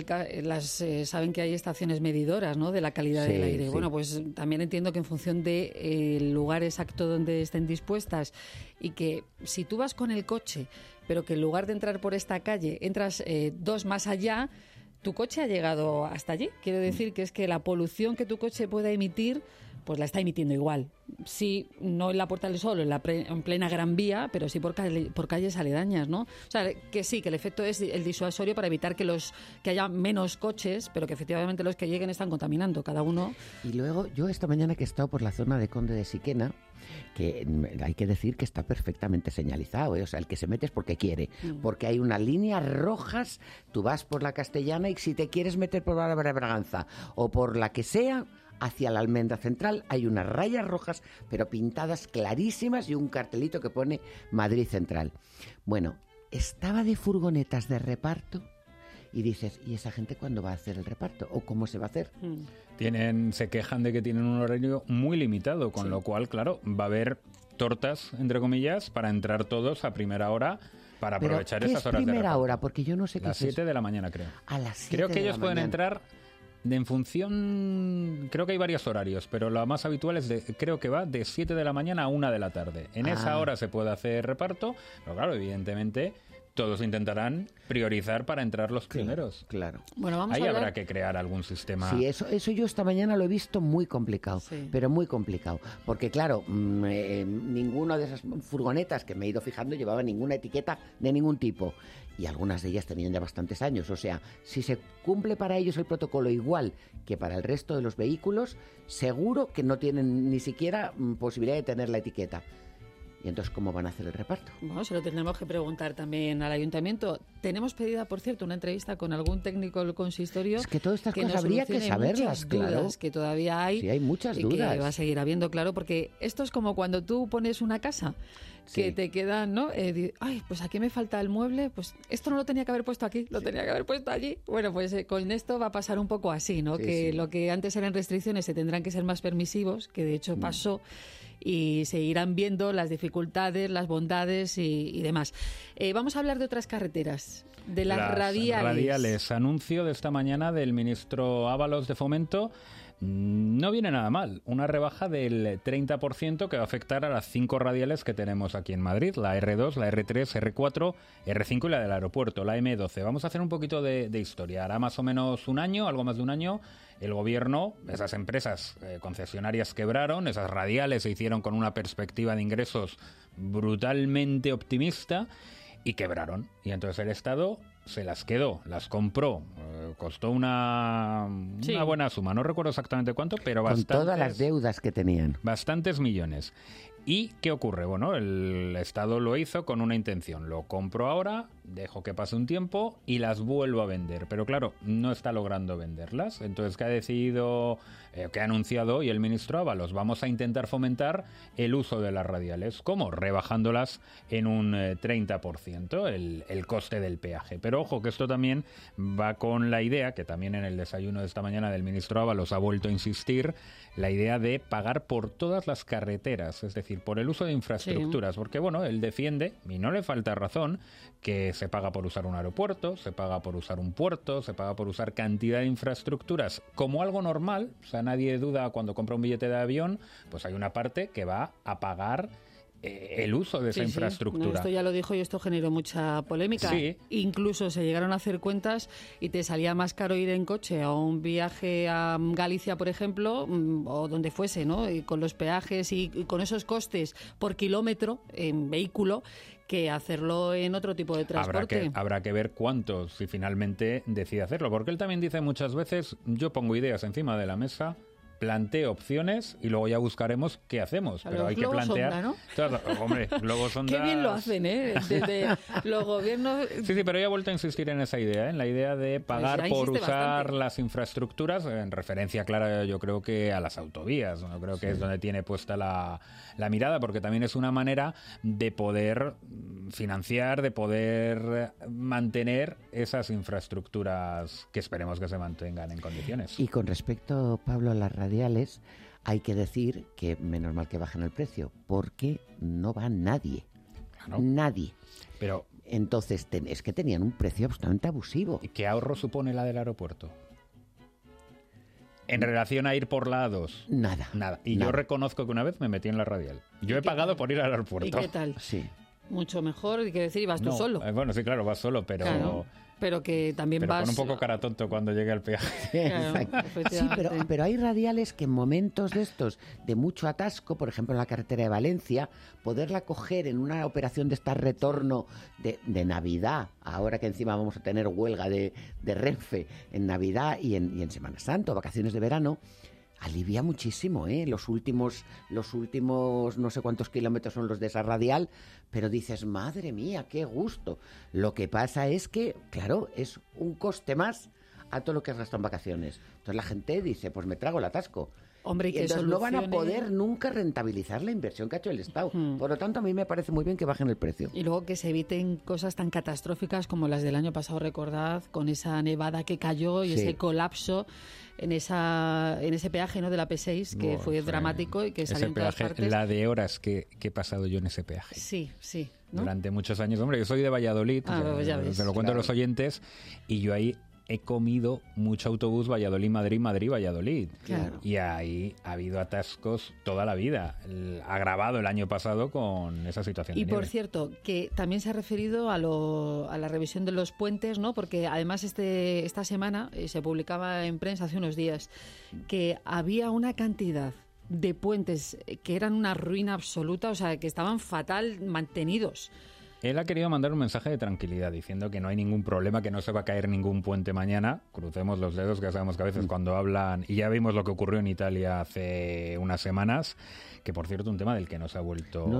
Saben que hay estaciones medidoras, ¿no?, de la calidad del aire. Sí. Bueno, pues también entiendo que en función del lugar exacto donde estén dispuestas y que si tú vas con el coche, pero que en lugar de entrar por esta calle entras 2 más allá, tu coche ha llegado hasta allí. Quiero decir que es que la polución que tu coche pueda emitir, pues la está emitiendo igual. Sí, no en la Puerta del Sol, en plena Gran Vía, pero sí por calles aledañas, ¿no? O sea, que sí, que el efecto es el disuasorio para evitar que haya menos coches, pero que efectivamente los que lleguen están contaminando, cada uno. Y luego, yo esta mañana que he estado por la zona de Conde de Siquena, que hay que decir que está perfectamente señalizado, ¿eh? O sea, el que se mete es porque quiere, porque hay unas líneas rojas, tú vas por la Castellana y si te quieres meter por la Braganza o por la que sea, hacia la Almendra Central hay unas rayas rojas, pero pintadas clarísimas y un cartelito que pone Madrid Central. Bueno, estaba de furgonetas de reparto y dices, ¿y esa gente cuándo va a hacer el reparto? ¿O cómo se va a hacer? Se quejan de que tienen un horario muy limitado, con lo cual, claro, va a haber tortas, entre comillas, para entrar todos a primera hora para aprovechar esas horas de reparto. Primera hora? Porque yo no sé qué es. Las 7 de la mañana, creo. A las 7 creo que de ellos la pueden mañana. entrar en función, creo que hay varios horarios, pero lo más habitual creo que va de 7 de la mañana a 1 de la tarde. En esa hora se puede hacer reparto, pero claro, evidentemente todos intentarán priorizar para entrar los primeros. Claro. Bueno, Ahí habrá que crear algún sistema. Sí, eso yo esta mañana lo he visto muy complicado, pero muy complicado. Porque claro, ninguna de esas furgonetas que me he ido fijando llevaba ninguna etiqueta de ningún tipo. Y algunas de ellas tenían ya bastantes años. O sea, si se cumple para ellos el protocolo igual que para el resto de los vehículos, seguro que no tienen ni siquiera posibilidad de tener la etiqueta. ¿Y entonces cómo van a hacer el reparto? Bueno, se lo tendremos que preguntar también al ayuntamiento. Tenemos pedida, por cierto, una entrevista con algún técnico del consistorio. Es que todas estas cosas habría que saberlas, claro. Que todavía hay. Sí, hay muchas dudas. Que va a seguir habiendo, claro, porque esto es como cuando tú pones una casa que te quedan, ¿no? Ay, pues aquí me falta el mueble, pues esto no lo tenía que haber puesto aquí, lo tenía que haber puesto allí. Bueno, pues con esto va a pasar un poco así, ¿no? Lo que antes eran restricciones se tendrán que ser más permisivos, que de hecho pasó. Y se irán viendo las dificultades, las bondades y demás. Vamos a hablar de otras carreteras, de las radiales. Anuncio de esta mañana del ministro Ábalos de Fomento. No viene nada mal. Una rebaja del 30% que va a afectar a las 5 radiales que tenemos aquí en Madrid. La R2, la R3, R4, R5 y la del aeropuerto, la M12. Vamos a hacer un poquito de historia. Hará más o menos un año, algo más de un año, el gobierno, esas empresas concesionarias quebraron, esas radiales se hicieron con una perspectiva de ingresos brutalmente optimista y quebraron. Y entonces el Estado se las quedó, las compró, costó una buena suma, no recuerdo exactamente cuánto, pero con todas las deudas que tenían. Bastantes millones. ¿Y qué ocurre? Bueno, el Estado lo hizo con una intención. Lo compro ahora, dejo que pase un tiempo y las vuelvo a vender. Pero claro, no está logrando venderlas. Entonces, ¿qué ha decidido, qué ha anunciado hoy el ministro Ábalos? Vamos a intentar fomentar el uso de las radiales. ¿Cómo? Rebajándolas en un 30%, el coste del peaje. Pero ojo, que esto también va con la idea, que también en el desayuno de esta mañana del ministro Ábalos ha vuelto a insistir, la idea de pagar por todas las carreteras, es decir, por el uso de infraestructuras, porque bueno, él defiende, y no le falta razón, que se paga por usar un aeropuerto, se paga por usar un puerto, se paga por usar cantidad de infraestructuras como algo normal. O sea, nadie duda cuando compra un billete de avión, pues hay una parte que va a pagar el uso de esa infraestructura. No, esto ya lo dijo y esto generó mucha polémica. Sí. Incluso se llegaron a hacer cuentas y te salía más caro ir en coche a un viaje a Galicia, por ejemplo, o donde fuese, ¿no? Y con los peajes y con esos costes por kilómetro en vehículo, que hacerlo en otro tipo de transporte. Habrá que ver cuánto, si finalmente decide hacerlo. Porque él también dice muchas veces, yo pongo ideas encima de la mesa, planteo opciones y luego ya buscaremos qué hacemos. Pero hay que plantear... Sonda, ¿no? Claro, hombre, globosondas... Qué bien lo hacen, ¿eh? Desde los gobiernos... Sí, pero ella ha vuelto a insistir en esa idea, en la idea de pagar por usar bastante las infraestructuras, en referencia clara, yo creo que a las autovías. No creo que es donde tiene puesta la mirada, porque también es una manera de poder financiar, de poder mantener esas infraestructuras que esperemos que se mantengan en condiciones. Y con respecto, Pablo, a las radiales, hay que decir que menos mal que bajen el precio, porque no va nadie. Claro. Nadie. Pero entonces es que tenían un precio absolutamente abusivo. ¿Y qué ahorro supone la del aeropuerto? En relación a ir por la A2. Nada. Y yo reconozco que una vez me metí en la radial. Yo he pagado por ir al aeropuerto. ¿Y qué tal? Sí. Mucho mejor, hay que decir, ibas tú solo. Bueno, sí, claro, vas solo, pero... Claro. Pero que también pero vas... con un poco cara tonto cuando llegue al peaje. Claro, sí, pero hay radiales que en momentos de estos, de mucho atasco, por ejemplo en la carretera de Valencia, poderla coger en una operación de esta retorno de Navidad, ahora que encima vamos a tener huelga de Renfe en Navidad y en Semana Santa, vacaciones de verano, alivia muchísimo, ¿eh? Los últimos no sé cuántos kilómetros son los de esa radial, pero dices, madre mía, qué gusto. Lo que pasa es que, claro, es un coste más a todo lo que has gastado en vacaciones. Entonces la gente dice, pues me trago el atasco. Hombre, y entonces no van a poder nunca rentabilizar la inversión que ha hecho el Estado. Por lo tanto, a mí me parece muy bien que bajen el precio. Y luego que se eviten cosas tan catastróficas como las del año pasado, recordad, con esa nevada que cayó y ese colapso en ese peaje, ¿no?, de la P6, que fue dramático y que salió en todas partes. La de horas que he pasado yo en ese peaje. Sí. ¿no? Durante muchos años. Hombre, yo soy de Valladolid, se lo cuento a los oyentes, y yo ahí he comido mucho autobús Valladolid-Madrid, Madrid-Valladolid. Claro. Y ahí ha habido atascos toda la vida. Agravado el año pasado con esa situación. Y por cierto, que también se ha referido a la revisión de los puentes, ¿no? Porque además esta semana se publicaba en prensa hace unos días que había una cantidad de puentes que eran una ruina absoluta, o sea, que estaban fatal mantenidos. Él ha querido mandar un mensaje de tranquilidad diciendo que no hay ningún problema, que no se va a caer ningún puente mañana. Crucemos los dedos, que ya sabemos que a veces cuando hablan, y ya vimos lo que ocurrió en Italia hace unas semanas, que por cierto un tema del que no se ha vuelto a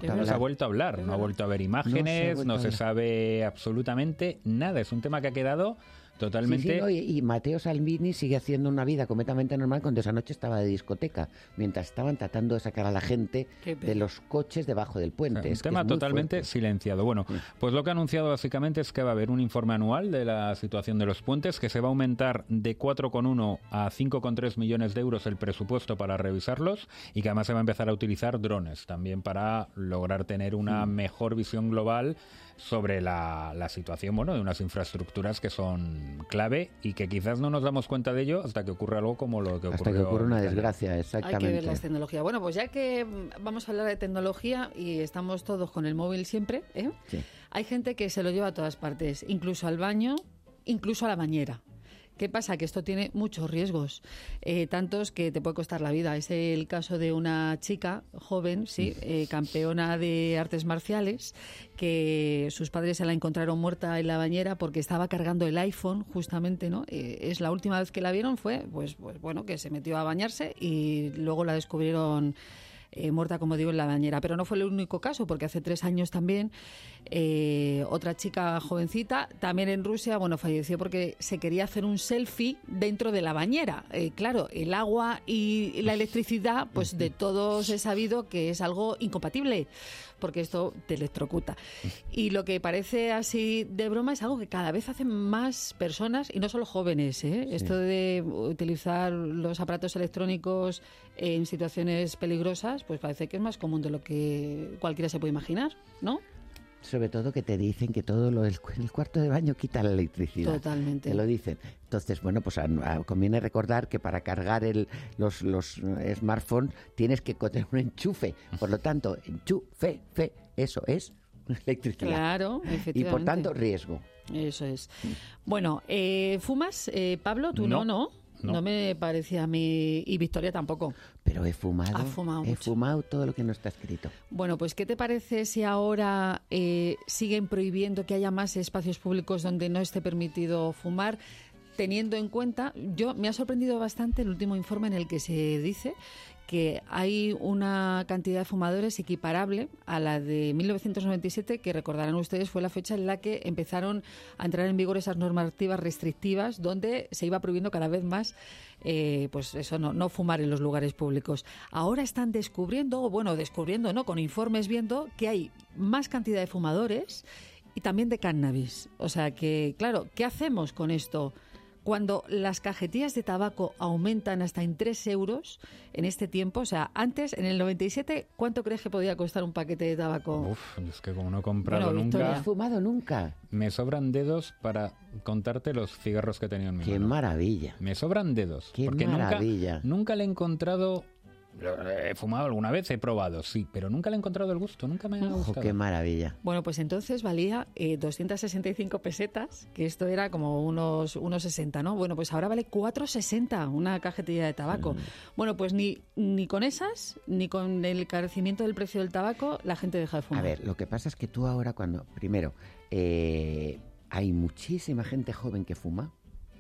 hablar, no ha vuelto a haber imágenes, no se sabe absolutamente nada. Es un tema que ha quedado totalmente... Y Matteo Salvini sigue haciendo una vida completamente normal cuando esa noche estaba de discoteca, mientras estaban tratando de sacar a la gente de los coches debajo del puente. Un tema totalmente silenciado. Bueno, pues lo que ha anunciado básicamente es que va a haber un informe anual de la situación de los puentes, que se va a aumentar de 4,1 a 5,3 millones de euros el presupuesto para revisarlos, y que además se va a empezar a utilizar drones también para lograr tener una mejor visión global sobre la situación, bueno, de unas infraestructuras que son clave y que quizás no nos damos cuenta de ello hasta que ocurre algo como lo que ocurrió. Hasta que ocurre una desgracia, exactamente. Hay que ver las tecnologías. Bueno, pues ya que vamos a hablar de tecnología y estamos todos con el móvil siempre, Sí. Hay gente que se lo lleva a todas partes, incluso al baño, incluso a la bañera. ¿Qué pasa? Que esto tiene muchos riesgos, tantos que te puede costar la vida. Es el caso de una chica joven, campeona de artes marciales, que sus padres se la encontraron muerta en la bañera porque estaba cargando el iPhone, justamente, ¿no? Es la última vez que la vieron fue, pues bueno, que se metió a bañarse y luego la descubrieron muerta, como digo, en la bañera. Pero no fue el único caso, porque hace 3 años también otra chica jovencita, también en Rusia, falleció porque se quería hacer un selfie dentro de la bañera. Claro, el agua y la electricidad, pues de todos he sabido que es algo incompatible, porque esto te electrocuta. Y lo que parece así de broma es algo que cada vez hacen más personas, y no solo jóvenes, ¿eh? Sí. Esto de utilizar los aparatos electrónicos en situaciones peligrosas, pues parece que es más común de lo que cualquiera se puede imaginar, ¿no? Sobre todo que te dicen que todo el cuarto de baño quita la electricidad. Totalmente. Te lo dicen. Entonces, conviene recordar que para cargar los smartphones tienes que tener un enchufe. Por lo tanto, eso es electricidad. Claro, efectivamente. Y por tanto, riesgo. Eso es. Bueno, ¿fumas, Pablo? ¿Tú no? No me parecía a mí, y Victoria tampoco. Pero he fumado. Ha fumado he fumado todo lo que no está escrito. Bueno, pues ¿qué te parece si ahora siguen prohibiendo que haya más espacios públicos donde no esté permitido fumar? Teniendo en cuenta, me ha sorprendido bastante el último informe en el que se dice que hay una cantidad de fumadores equiparable a la de 1997, que recordarán ustedes fue la fecha en la que empezaron a entrar en vigor esas normativas restrictivas donde se iba prohibiendo cada vez más no fumar en los lugares públicos. Ahora están descubriendo con informes viendo que hay más cantidad de fumadores y también de cannabis. O sea que, claro, ¿qué hacemos con esto? Cuando las cajetillas de tabaco aumentan hasta en 3 euros en este tiempo, o sea, antes, en el 97, ¿cuánto crees que podía costar un paquete de tabaco? Es que como no he comprado nunca... ¿No has fumado nunca? Me sobran dedos para contarte los cigarros que he tenido en mi mano. ¡Qué maravilla! Me sobran dedos. ¡Qué maravilla! Nunca le he encontrado... He fumado alguna vez, he probado, sí, pero nunca le he encontrado el gusto, nunca me ha gustado. ¡Qué maravilla! Bueno, pues entonces valía 265 pesetas, que esto era como unos 60, ¿no? Bueno, pues ahora vale 4,60 una cajetilla de tabaco. Bueno, pues ni con esas, ni con el encarecimiento del precio del tabaco, la gente deja de fumar. A ver, lo que pasa es que tú ahora primero, hay muchísima gente joven que fuma,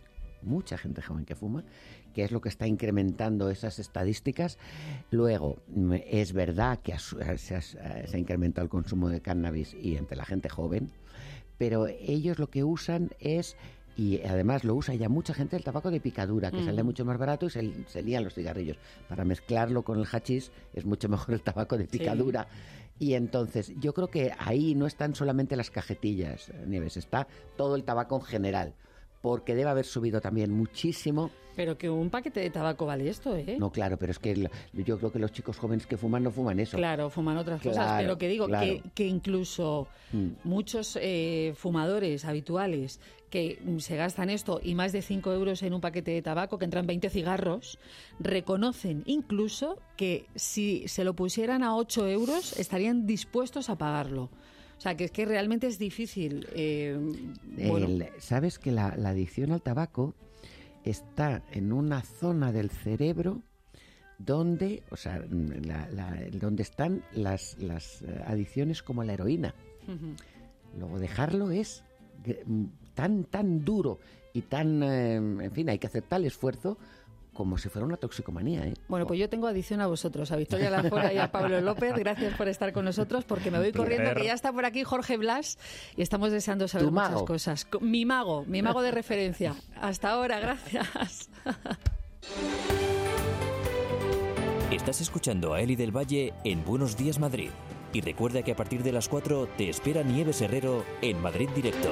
que es lo que está incrementando esas estadísticas. Luego, es verdad que se ha incrementado el consumo de cannabis y entre la gente joven, pero ellos lo que usan es, y además lo usa ya mucha gente, el tabaco de picadura, que sale mucho más barato y se lían los cigarrillos. Para mezclarlo con el hachís es mucho mejor el tabaco de picadura. Sí. Y entonces, yo creo que ahí no están solamente las cajetillas, Nieves, está todo el tabaco en general, porque debe haber subido también muchísimo. Pero que un paquete de tabaco vale esto, ¿eh? No, claro, pero es que yo creo que los chicos jóvenes que fuman no fuman eso. Claro, fuman otras cosas, pero que digo que incluso muchos fumadores habituales que se gastan esto y más de 5 euros en un paquete de tabaco, que entran 20 cigarros, reconocen incluso que si se lo pusieran a 8 euros estarían dispuestos a pagarlo. O sea, que es que realmente es difícil. Sabes que la adicción al tabaco está en una zona del cerebro donde, donde están las adicciones como la heroína. Luego dejarlo es tan duro y tan, hay que hacer tal esfuerzo como si fuera una toxicomanía, ¿eh? Bueno, pues yo tengo adicción a vosotros, a Victoria Lafora y a Pablo López. Gracias por estar con nosotros, porque me voy corriendo, que ya está por aquí Jorge Blas y estamos deseando saber muchas cosas. Mi mago de referencia. Hasta ahora, gracias. Estás escuchando a Eli del Valle en Buenos Días Madrid. Y recuerda que a partir de las 4 te espera Nieves Herrero en Madrid Directo.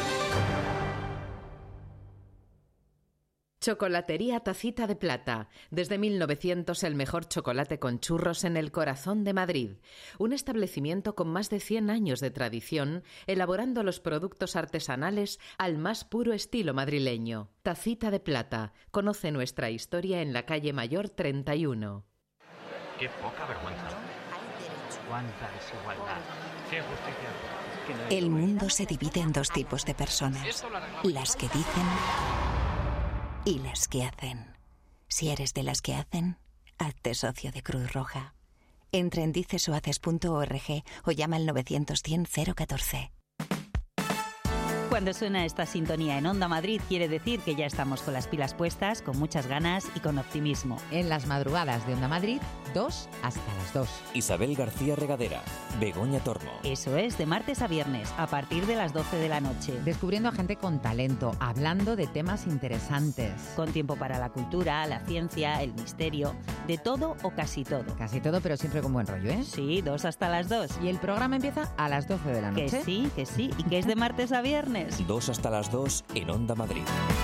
Chocolatería Tacita de Plata. Desde 1900 el mejor chocolate con churros en el corazón de Madrid. Un establecimiento con más de 100 años de tradición, elaborando los productos artesanales al más puro estilo madrileño. Tacita de Plata. Conoce nuestra historia en la calle Mayor 31. Qué poca vergüenza. Cuánta desigualdad. Qué justicia. El mundo se divide en 2 tipos de personas. Las que dicen y las que hacen. Si eres de las que hacen, hazte socio de Cruz Roja. Entra en dicesohaces.org o llama al 900 100 014. Cuando suena esta sintonía en Onda Madrid quiere decir que ya estamos con las pilas puestas, con muchas ganas y con optimismo. En las madrugadas de Onda Madrid, 2 hasta las 2. Isabel García Regadera, Begoña Tormo. Eso es, de martes a viernes, a partir de las 12 de la noche. Descubriendo a gente con talento, hablando de temas interesantes. Con tiempo para la cultura, la ciencia, el misterio, de todo o casi todo. Casi todo, pero siempre con buen rollo, ¿eh? Sí, 2 hasta las 2. Y el programa empieza a las 12 de la noche. Que sí, y que es de martes a viernes. 2 hasta las 2 en Onda Madrid.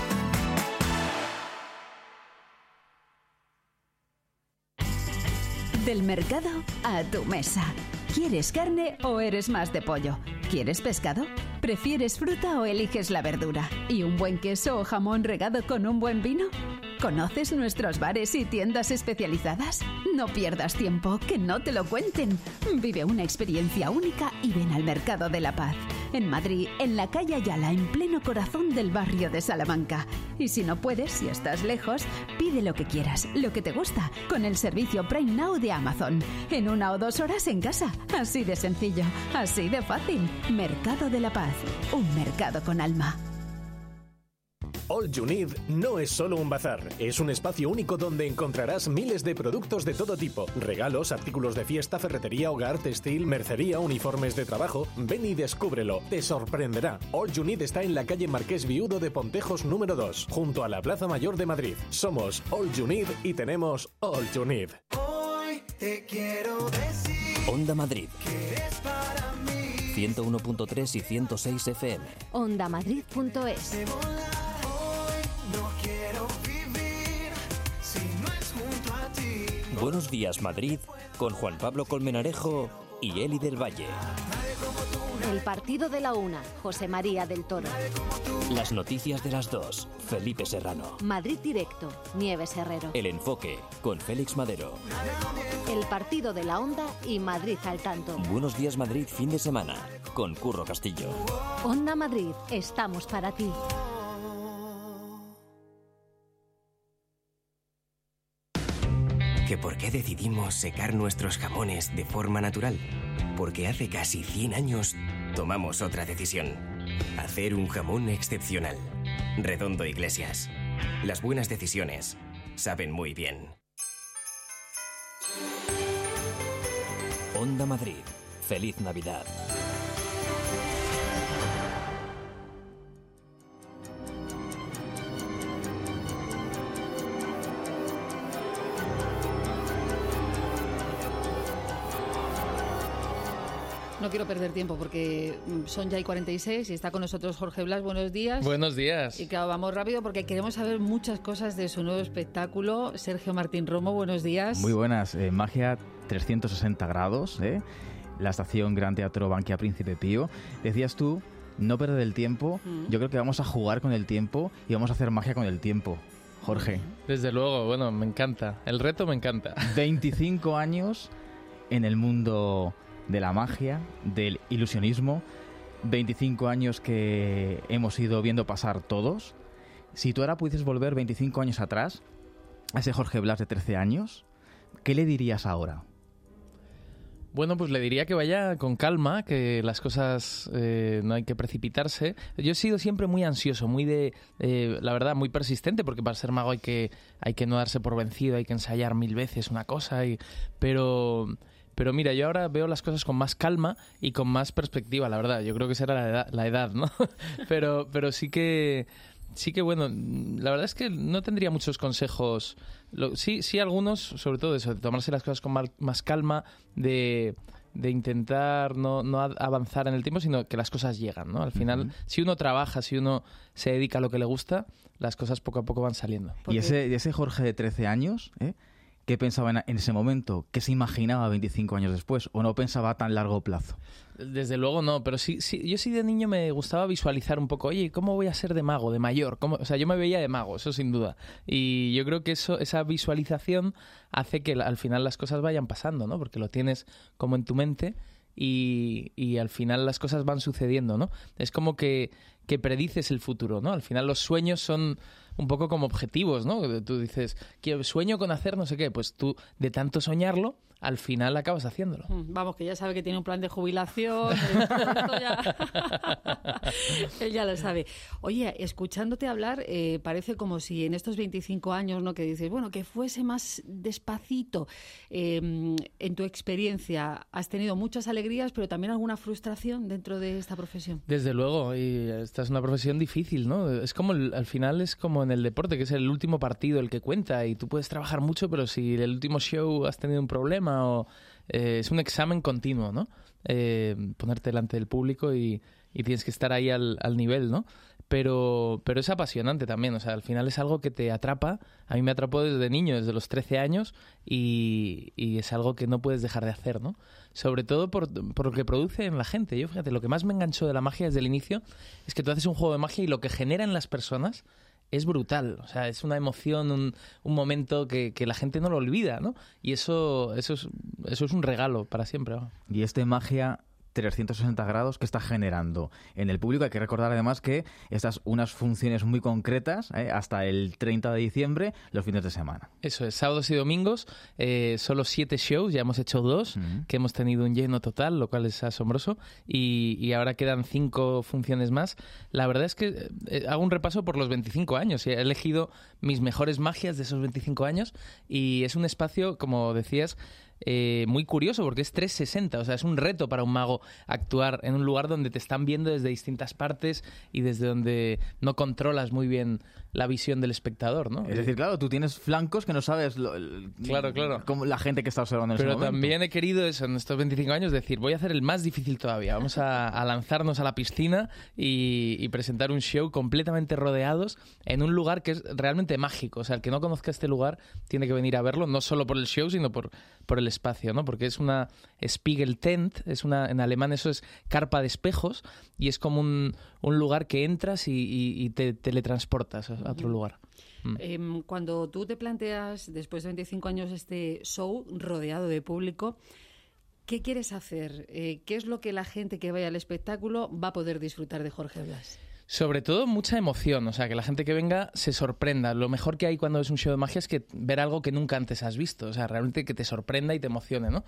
Del mercado a tu mesa. ¿Quieres carne o eres más de pollo? ¿Quieres pescado? ¿Prefieres fruta o eliges la verdura? ¿Y un buen queso o jamón regado con un buen vino? ¿Conoces nuestros bares y tiendas especializadas? No pierdas tiempo, que no te lo cuenten. Vive una experiencia única y ven al Mercado de la Paz. En Madrid, en la calle Ayala, en pleno corazón del barrio de Salamanca. Y si no puedes, si estás lejos, pide lo que quieras, lo que te gusta, con el servicio Prime Now de Amazon. En 1 o 2 horas en casa. Así de sencillo, así de fácil. Mercado de la Paz, un mercado con alma. All You Need no es solo un bazar, es un espacio único donde encontrarás miles de productos de todo tipo. Regalos, artículos de fiesta, ferretería, hogar, textil, mercería, uniformes de trabajo. Ven y descúbrelo, te sorprenderá. All You Need está en la calle Marqués Viudo de Pontejos número 2, junto a la Plaza Mayor de Madrid. Somos All You Need y tenemos All You Need. Hoy te quiero decir Onda Madrid. que eres para mí. 101.3 y 106 FM. OndaMadrid.es. No quiero vivir si no es junto a ti. Buenos días, Madrid, con Juan Pablo Colmenarejo y Eli del Valle. El partido de la 1, José María del Toro. Las noticias de las 2, Felipe Serrano. Madrid Directo, Nieves Herrero. El enfoque, con Félix Madero. El partido de la Onda y Madrid al tanto. Buenos días, Madrid, fin de semana, con Curro Castillo. Onda Madrid, estamos para ti. ¿Que por qué decidimos secar nuestros jamones de forma natural? Porque hace casi 100 años tomamos otra decisión. Hacer un jamón excepcional. Redondo Iglesias. Las buenas decisiones saben muy bien. Onda Madrid. Feliz Navidad. No quiero perder tiempo porque son ya y 46 y está con nosotros Jorge Blas. Buenos días. Buenos días. Y claro, vamos rápido porque queremos saber muchas cosas de su nuevo espectáculo. Sergio Martín Romo, buenos días. Muy buenas. Magia 360 grados, la estación Gran Teatro Bankia Príncipe Pío. Decías tú, no perder el tiempo. Yo creo que vamos a jugar con el tiempo y vamos a hacer magia con el tiempo. Jorge. Desde luego, bueno, me encanta. El reto me encanta. 25 años en el mundo de la magia, del ilusionismo, 25 años que hemos ido viendo pasar todos. Si tú ahora pudieses volver 25 años atrás, a ese Jorge Blas de 13 años, ¿qué le dirías ahora? Bueno, pues le diría que vaya con calma, que las cosas no hay que precipitarse. Yo he sido siempre muy ansioso, muy la verdad, muy persistente, porque para ser mago hay que no darse por vencido, hay que ensayar 1000 veces una cosa, Pero mira, yo ahora veo las cosas con más calma y con más perspectiva, la verdad. Yo creo que esa era la edad, ¿no? pero sí que, bueno, la verdad es que no tendría muchos consejos. Sí algunos, sobre todo eso, de tomarse las cosas con más calma, de intentar no avanzar en el tiempo, sino que las cosas llegan, ¿no? Al final, si uno trabaja, si uno se dedica a lo que le gusta, las cosas poco a poco van saliendo. ¿Y ese Jorge de 13 años, qué pensaba en ese momento? ¿Qué se imaginaba 25 años después? ¿O no pensaba a tan largo plazo? Desde luego no, pero sí, yo sí de niño me gustaba visualizar un poco, oye, ¿cómo voy a ser de mago, de mayor? O sea, yo me veía de mago, eso sin duda. Y yo creo que esa visualización hace que al final las cosas vayan pasando, ¿no? Porque lo tienes como en tu mente y al final las cosas van sucediendo, ¿no? Es como que predices el futuro, ¿no? Al final los sueños son un poco como objetivos, ¿no? Tú dices, sueño con hacer no sé qué, pues tú de tanto soñarlo, al final acabas haciéndolo. Vamos, que ya sabe que tiene un plan de jubilación. Él ya lo sabe. Oye, escuchándote hablar, parece como si en estos 25 años, ¿no? Que dices, bueno, que fuese más despacito. En tu experiencia, ¿has tenido muchas alegrías, pero también alguna frustración dentro de esta profesión? Desde luego, y esta es una profesión difícil, ¿no? Es como, al final es como en el deporte, que es el último partido el que cuenta, y tú puedes trabajar mucho, pero si el último show has tenido un problema, es un examen continuo, ¿no? Ponerte delante del público y tienes que estar ahí al nivel, ¿no? Pero es apasionante también, o sea, al final es algo que te atrapa. A mí me atrapó desde niño, desde los 13 años, y es algo que no puedes dejar de hacer, ¿no? Sobre todo por lo que produce en la gente. Yo, fíjate, lo que más me enganchó de la magia desde el inicio es que tú haces un juego de magia y lo que genera en las personas es brutal. O sea, es una emoción, un momento que la gente no lo olvida, ¿no? Y eso es un regalo para siempre, ¿no? Y magia 360 grados que está generando en el público. Hay que recordar además que estas unas funciones muy concretas hasta el 30 de diciembre, los fines de semana. Eso es, sábados y domingos, solo 7 shows, ya hemos hecho 2, que hemos tenido un lleno total, lo cual es asombroso, y ahora quedan 5 funciones más. La verdad es que hago un repaso por los 25 años y he elegido mis mejores magias de esos 25 años, y es un espacio, como decías, muy curioso porque es 360, o sea, es un reto para un mago actuar en un lugar donde te están viendo desde distintas partes y desde donde no controlas muy bien la visión del espectador, ¿no? Es decir, claro, tú tienes flancos que no sabes claro. Como la gente que está observando en ese momento. Pero también he querido eso en estos 25 años, decir, voy a hacer el más difícil todavía, vamos a lanzarnos a la piscina y presentar un show completamente rodeados en un lugar que es realmente mágico. O sea, el que no conozca este lugar tiene que venir a verlo, no solo por el show, sino por el espacio, ¿no? Porque es una Spiegeltent, en alemán eso es carpa de espejos, y es como un lugar que entras y te teletransportas a otro lugar. Cuando tú te planteas, después de 25 años, este show rodeado de público, ¿qué quieres hacer? ¿Qué es lo que la gente que vaya al espectáculo va a poder disfrutar de Jorge Blas? Sobre todo mucha emoción, o sea, que la gente que venga se sorprenda. Lo mejor que hay cuando es un show de magia es que ver algo que nunca antes has visto, o sea, realmente que te sorprenda y te emocione, ¿no?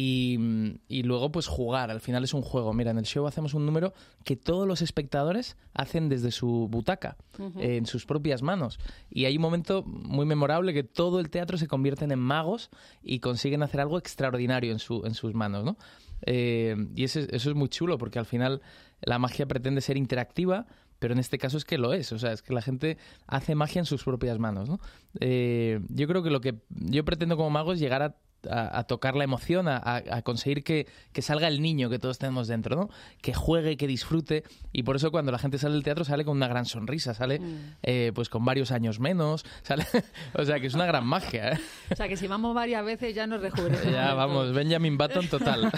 Y luego pues jugar, al final es un juego. Mira, en el show hacemos un número que todos los espectadores hacen desde su butaca, en sus propias manos. Y hay un momento muy memorable que todo el teatro se convierten en magos y consiguen hacer algo extraordinario en sus manos, ¿no? Y eso es muy chulo porque al final la magia pretende ser interactiva, pero en este caso es que lo es, o sea, es que la gente hace magia en sus propias manos, ¿no? Yo creo que lo que yo pretendo como mago es llegar a tocar la emoción, a conseguir que salga el niño que todos tenemos dentro, ¿no? Que juegue, que disfrute, y por eso cuando la gente sale del teatro sale con una gran sonrisa, sale pues con varios años menos, sale o sea, que es una gran magia, ¿eh? O sea, que si vamos varias veces ya nos rejuvenecemos. Ya vamos, Benjamin Button total.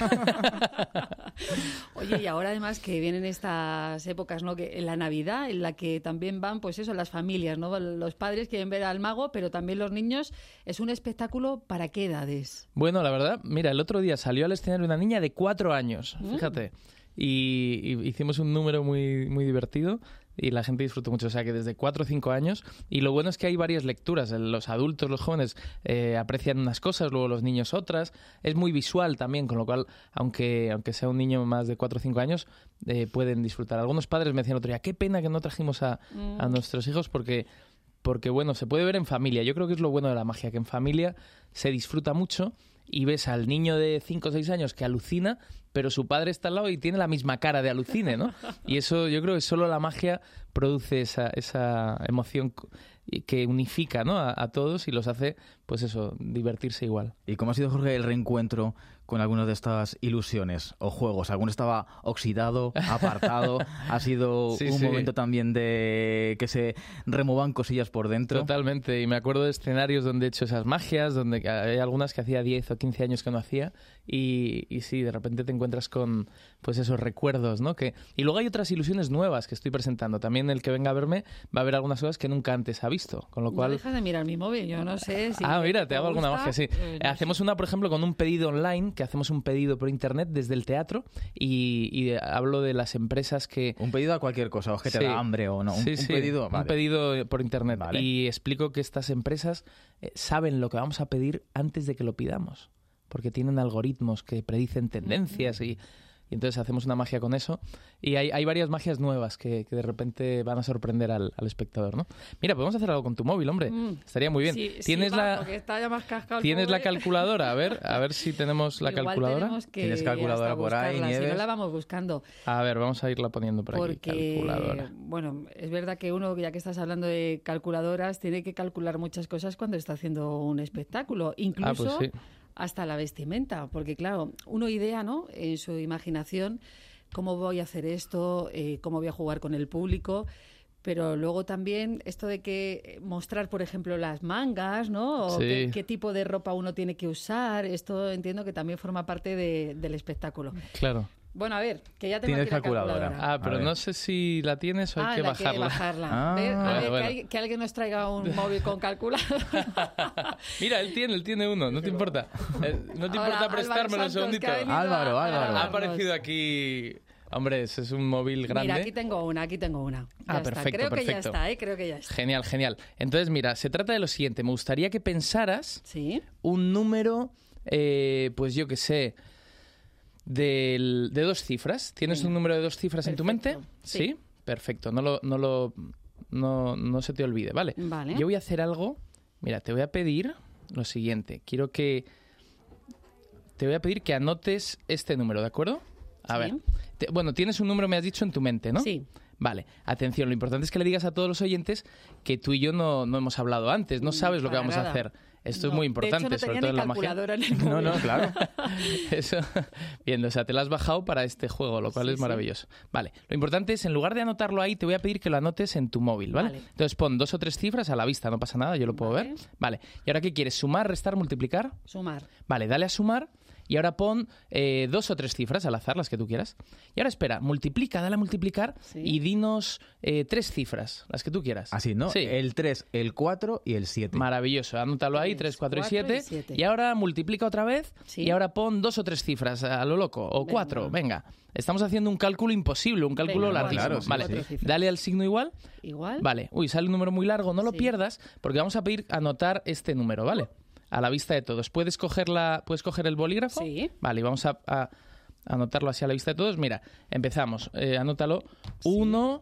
Oye, y ahora además que vienen estas épocas, ¿no? Que en la Navidad, en la que también van, pues eso, las familias, ¿no? Los padres quieren ver al mago, pero también los niños. ¿Es un espectáculo para qué edades? Bueno, la verdad, mira, el otro día salió al escenario una niña de 4 años, fíjate, y hicimos un número muy, muy divertido y la gente disfrutó mucho, o sea que desde 4 o 5 años, y lo bueno es que hay varias lecturas, los adultos, los jóvenes aprecian unas cosas, luego los niños otras, es muy visual también, con lo cual, aunque sea un niño más de 4 o 5 años, pueden disfrutar. Algunos padres me decían el otro día, qué pena que no trajimos a nuestros hijos porque bueno, se puede ver en familia. Yo creo que es lo bueno de la magia, que en familia se disfruta mucho y ves al niño de 5 o 6 años que alucina, pero su padre está al lado y tiene la misma cara de alucine, ¿no? Y eso yo creo que solo la magia produce esa emoción que unifica, ¿no? a todos y los hace, pues eso, divertirse igual. ¿Y cómo ha sido, Jorge, el reencuentro con algunas de estas ilusiones o juegos? ¿Alguno estaba oxidado, apartado? ¿Ha sido un momento también de que se removan cosillas por dentro? Totalmente, y me acuerdo de escenarios donde he hecho esas magias, donde hay algunas que hacía 10 o 15 años que no hacía, y sí, de repente te encuentras con pues esos recuerdos, ¿no? Y luego hay otras ilusiones nuevas que estoy presentando. También el que venga a verme va a ver algunas cosas que nunca antes ha visto. visto. Con lo No cual... dejas de mirar mi móvil, yo no sé si... Mira, te hago alguna gusta, magia, sí. no Hacemos una, por ejemplo, con un pedido online, que hacemos un pedido por internet desde el teatro y hablo de las empresas que... Un pedido a cualquier cosa, o es que te da hambre o no. Un pedido, vale. Un pedido por internet. Vale. Y explico que estas empresas saben lo que vamos a pedir antes de que lo pidamos, porque tienen algoritmos que predicen tendencias y entonces hacemos una magia con eso. Y hay varias magias nuevas que de repente van a sorprender al espectador, ¿no? Mira, podemos hacer algo con tu móvil, hombre. Estaría muy bien. ¿Tienes porque está ya más cascado el ¿Tienes pobre? la calculadora? A ver si tenemos la Igual calculadora. tenemos que ¿Tienes calculadora hasta por ahí, buscarla, Nieves? Si no la vamos buscando. A ver, vamos a irla poniendo por aquí. Porque, Calculadora. bueno, es verdad que uno, ya que estás hablando de calculadoras, tiene que calcular muchas cosas cuando está haciendo un espectáculo. Incluso pues sí. hasta la vestimenta. Porque, claro, uno idea, ¿no?, en su imaginación, cómo voy a hacer esto, cómo voy a jugar con el público, pero luego también esto de que mostrar, por ejemplo, las mangas, ¿no? O Sí. qué tipo de ropa uno tiene que usar, esto entiendo que también forma parte del espectáculo. Claro. Bueno, a ver, que ya tengo Tienes aquí la calculadora. Pero A ver. no sé si la tienes o hay que la bajarla. que bajarla. Ah, A ver, bueno. que alguien nos traiga un móvil con calculadora. Mira, él tiene uno, no te importa. No te Ahora, importa Álvaro prestármelo un Santos, segundito. que ha venido Álvaro. Ha aparecido aquí. Hombre, ese es un móvil grande. Mira, aquí tengo una. Ya está. Perfecto, Creo que ya perfecto. está, creo que ya está. Genial. Entonces, mira, se trata de lo siguiente. Me gustaría que pensaras Sí. un número, pues yo qué sé, de 2 cifras. ¿Tienes un número de 2 cifras en tu mente? Perfecto, sí. Perfecto. No se te olvide, ¿vale? Vale. Yo voy a hacer algo. Mira, te voy a pedir lo siguiente. Te voy a pedir que anotes este número, ¿de acuerdo? A Sí. ver. Bueno, tienes un número, me has dicho, en tu mente, ¿no? Sí. Vale, atención, lo importante es que le digas a todos los oyentes que tú y yo no hemos hablado antes, no sabes lo que para vamos nada. a hacer. Esto No, es muy de importante, hecho, no sobre tenía todo ni en la magia. calculadora en el móvil. No, claro. Eso. Bien, o sea, te la has bajado para este juego, lo cual Sí, es sí. maravilloso. Vale, lo importante es, en lugar de anotarlo ahí, te voy a pedir que lo anotes en tu móvil, ¿vale? Vale. Entonces pon 2 o 3 cifras a la vista, no pasa nada, yo lo puedo Vale. ver. Vale, ¿y ahora qué quieres? ¿Sumar, restar, multiplicar? Sumar. Vale, dale a sumar y ahora pon 2 o 3 cifras al azar, las que tú quieras. Y ahora espera, multiplica, dale a multiplicar Sí. y dinos 3 cifras, las que tú quieras. Así, ¿no? Sí. El 3, el 4 y el 7. Maravilloso, anótalo ahí, 3, 4 y 7. 7. Y ahora multiplica otra vez Sí. y ahora pon 2 o 3 cifras a lo loco, o 4, venga. Estamos haciendo un cálculo imposible, un cálculo Venga, larguísimo. claro, sí, vale, 4 cifras. dale al signo igual. Igual. Vale, uy, sale un número muy largo, no lo Sí. pierdas porque vamos a pedir anotar este número, ¿vale? A la vista de todos. ¿Puedes coger el bolígrafo? Sí. Vale, y vamos a anotarlo así a la vista de todos. Mira, empezamos. Anótalo. 1,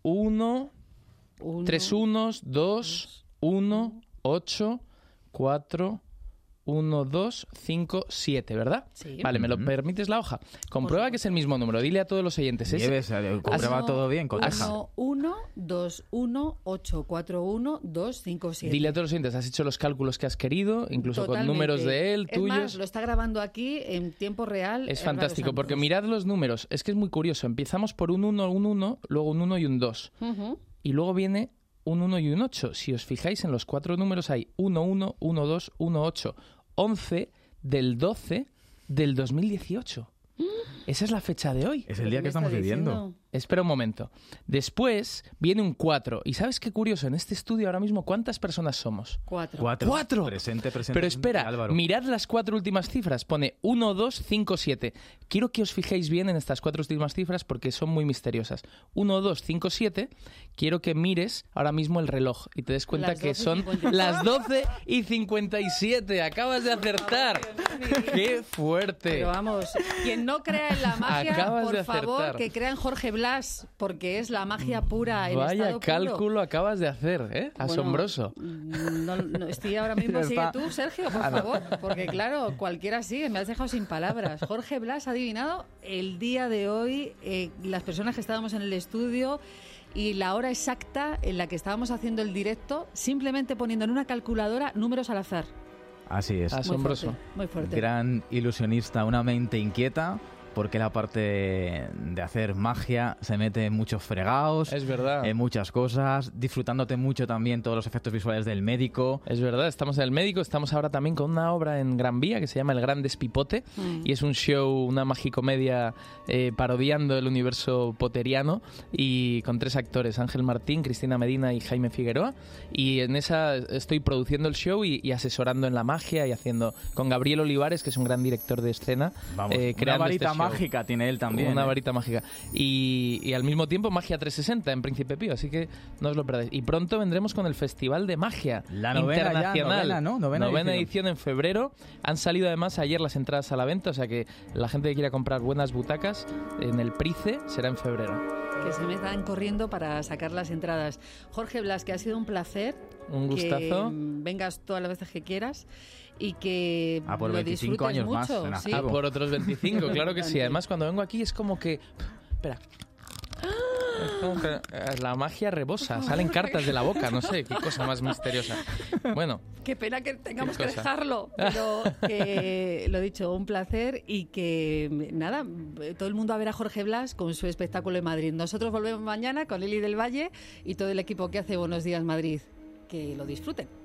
3 unos, 2, 1, 8, 4, 1, 2, 5, 7, ¿verdad? Sí. Vale, ¿me lo permites la hoja? Comprueba que es el mismo número. Dile a todos los oyentes. Nieves, comprueba todo bien, coteja. 1, 2, 1, 8, 4, 1, 2, 5, 7. Dile a todos los oyentes, has hecho los cálculos que has querido, incluso con Totalmente. números de él, Es tuyos. más, lo está grabando aquí en tiempo real. Es Radio fantástico, Santos. porque mirad los números. Es que es muy curioso. Empezamos por un 1, luego un 1 y un 2. Ujú. Y luego viene un 1 y un 8. Si os fijáis en los 4 números hay 1, 1, 1, 2, 1, 8. 11 del 12 del 2018. Esa es la fecha de hoy. Es el día que estamos viviendo. Espera un momento. Después viene un 4. ¿Y sabes qué curioso? En este estudio ahora mismo, ¿cuántas personas somos? 4. 4. Presente. Pero espera, Álvaro. mirad las 4 últimas cifras. Pone 1, 2, 5, 7. Quiero que os fijéis bien en estas 4 últimas cifras porque son muy misteriosas. 1, 2, 5, 7. Quiero que mires ahora mismo el reloj y te des cuenta Las que 12 y son 57. las 12 y 57. Acabas de acertar. ¡Qué fuerte! Pero vamos, quien no crea en la magia, Acabas por de favor, acertar. que crea en Jorge Blas, porque es la magia pura en Vaya estado puro. cálculo acabas de hacer, ¿eh? Bueno, Asombroso. No, estoy ahora mismo. Ya Sigue está. tú, Sergio, por favor. Porque claro, cualquiera sigue. Me has dejado sin palabras. Jorge Blas ha adivinado el día de hoy, las personas que estábamos en el estudio y la hora exacta en la que estábamos haciendo el directo, simplemente poniendo en una calculadora números al azar. Así es. Asombroso. Muy fuerte. Gran ilusionista, una mente inquieta porque la parte de hacer magia se mete en muchos fregados, es verdad, en muchas cosas, disfrutándote mucho también todos los efectos visuales del médico. Es verdad, estamos en el médico, estamos ahora también con una obra en Gran Vía que se llama El Gran Despipote, y es un show, una magicomedia parodiando el universo potteriano, y con 3 actores, Ángel Martín, Cristina Medina y Jaime Figueroa, y en esa estoy produciendo el show y asesorando en la magia y haciendo con Gabriel Olivares, que es un gran director de escena. Vamos, una varita mágica tiene él también. Una varita mágica. Y al mismo tiempo Magia 360 en Príncipe Pío, así que no os lo perdáis. Y pronto vendremos con el Festival de Magia la novena Internacional. Ya, novena edición en febrero. Han salido además ayer las entradas a la venta, o sea que la gente que quiera comprar buenas butacas en el Price será en febrero. Que se metan corriendo para sacar las entradas. Jorge Blas, que ha sido un placer. Un gustazo. Que vengas todas las veces que quieras y que por lo 25 años mucho. Más. Sí. Por otros 25, claro que sí. Además, cuando vengo aquí es como que... Espera. Es como que la magia rebosa, salen cartas de la boca, no sé, qué cosa más misteriosa. Bueno. Qué pena que tengamos que dejarlo, pero que, lo dicho, un placer y que, nada, todo el mundo a ver a Jorge Blas con su espectáculo en Madrid. Nosotros volvemos mañana con Lili del Valle y todo el equipo que hace Buenos Días Madrid. Que lo disfruten.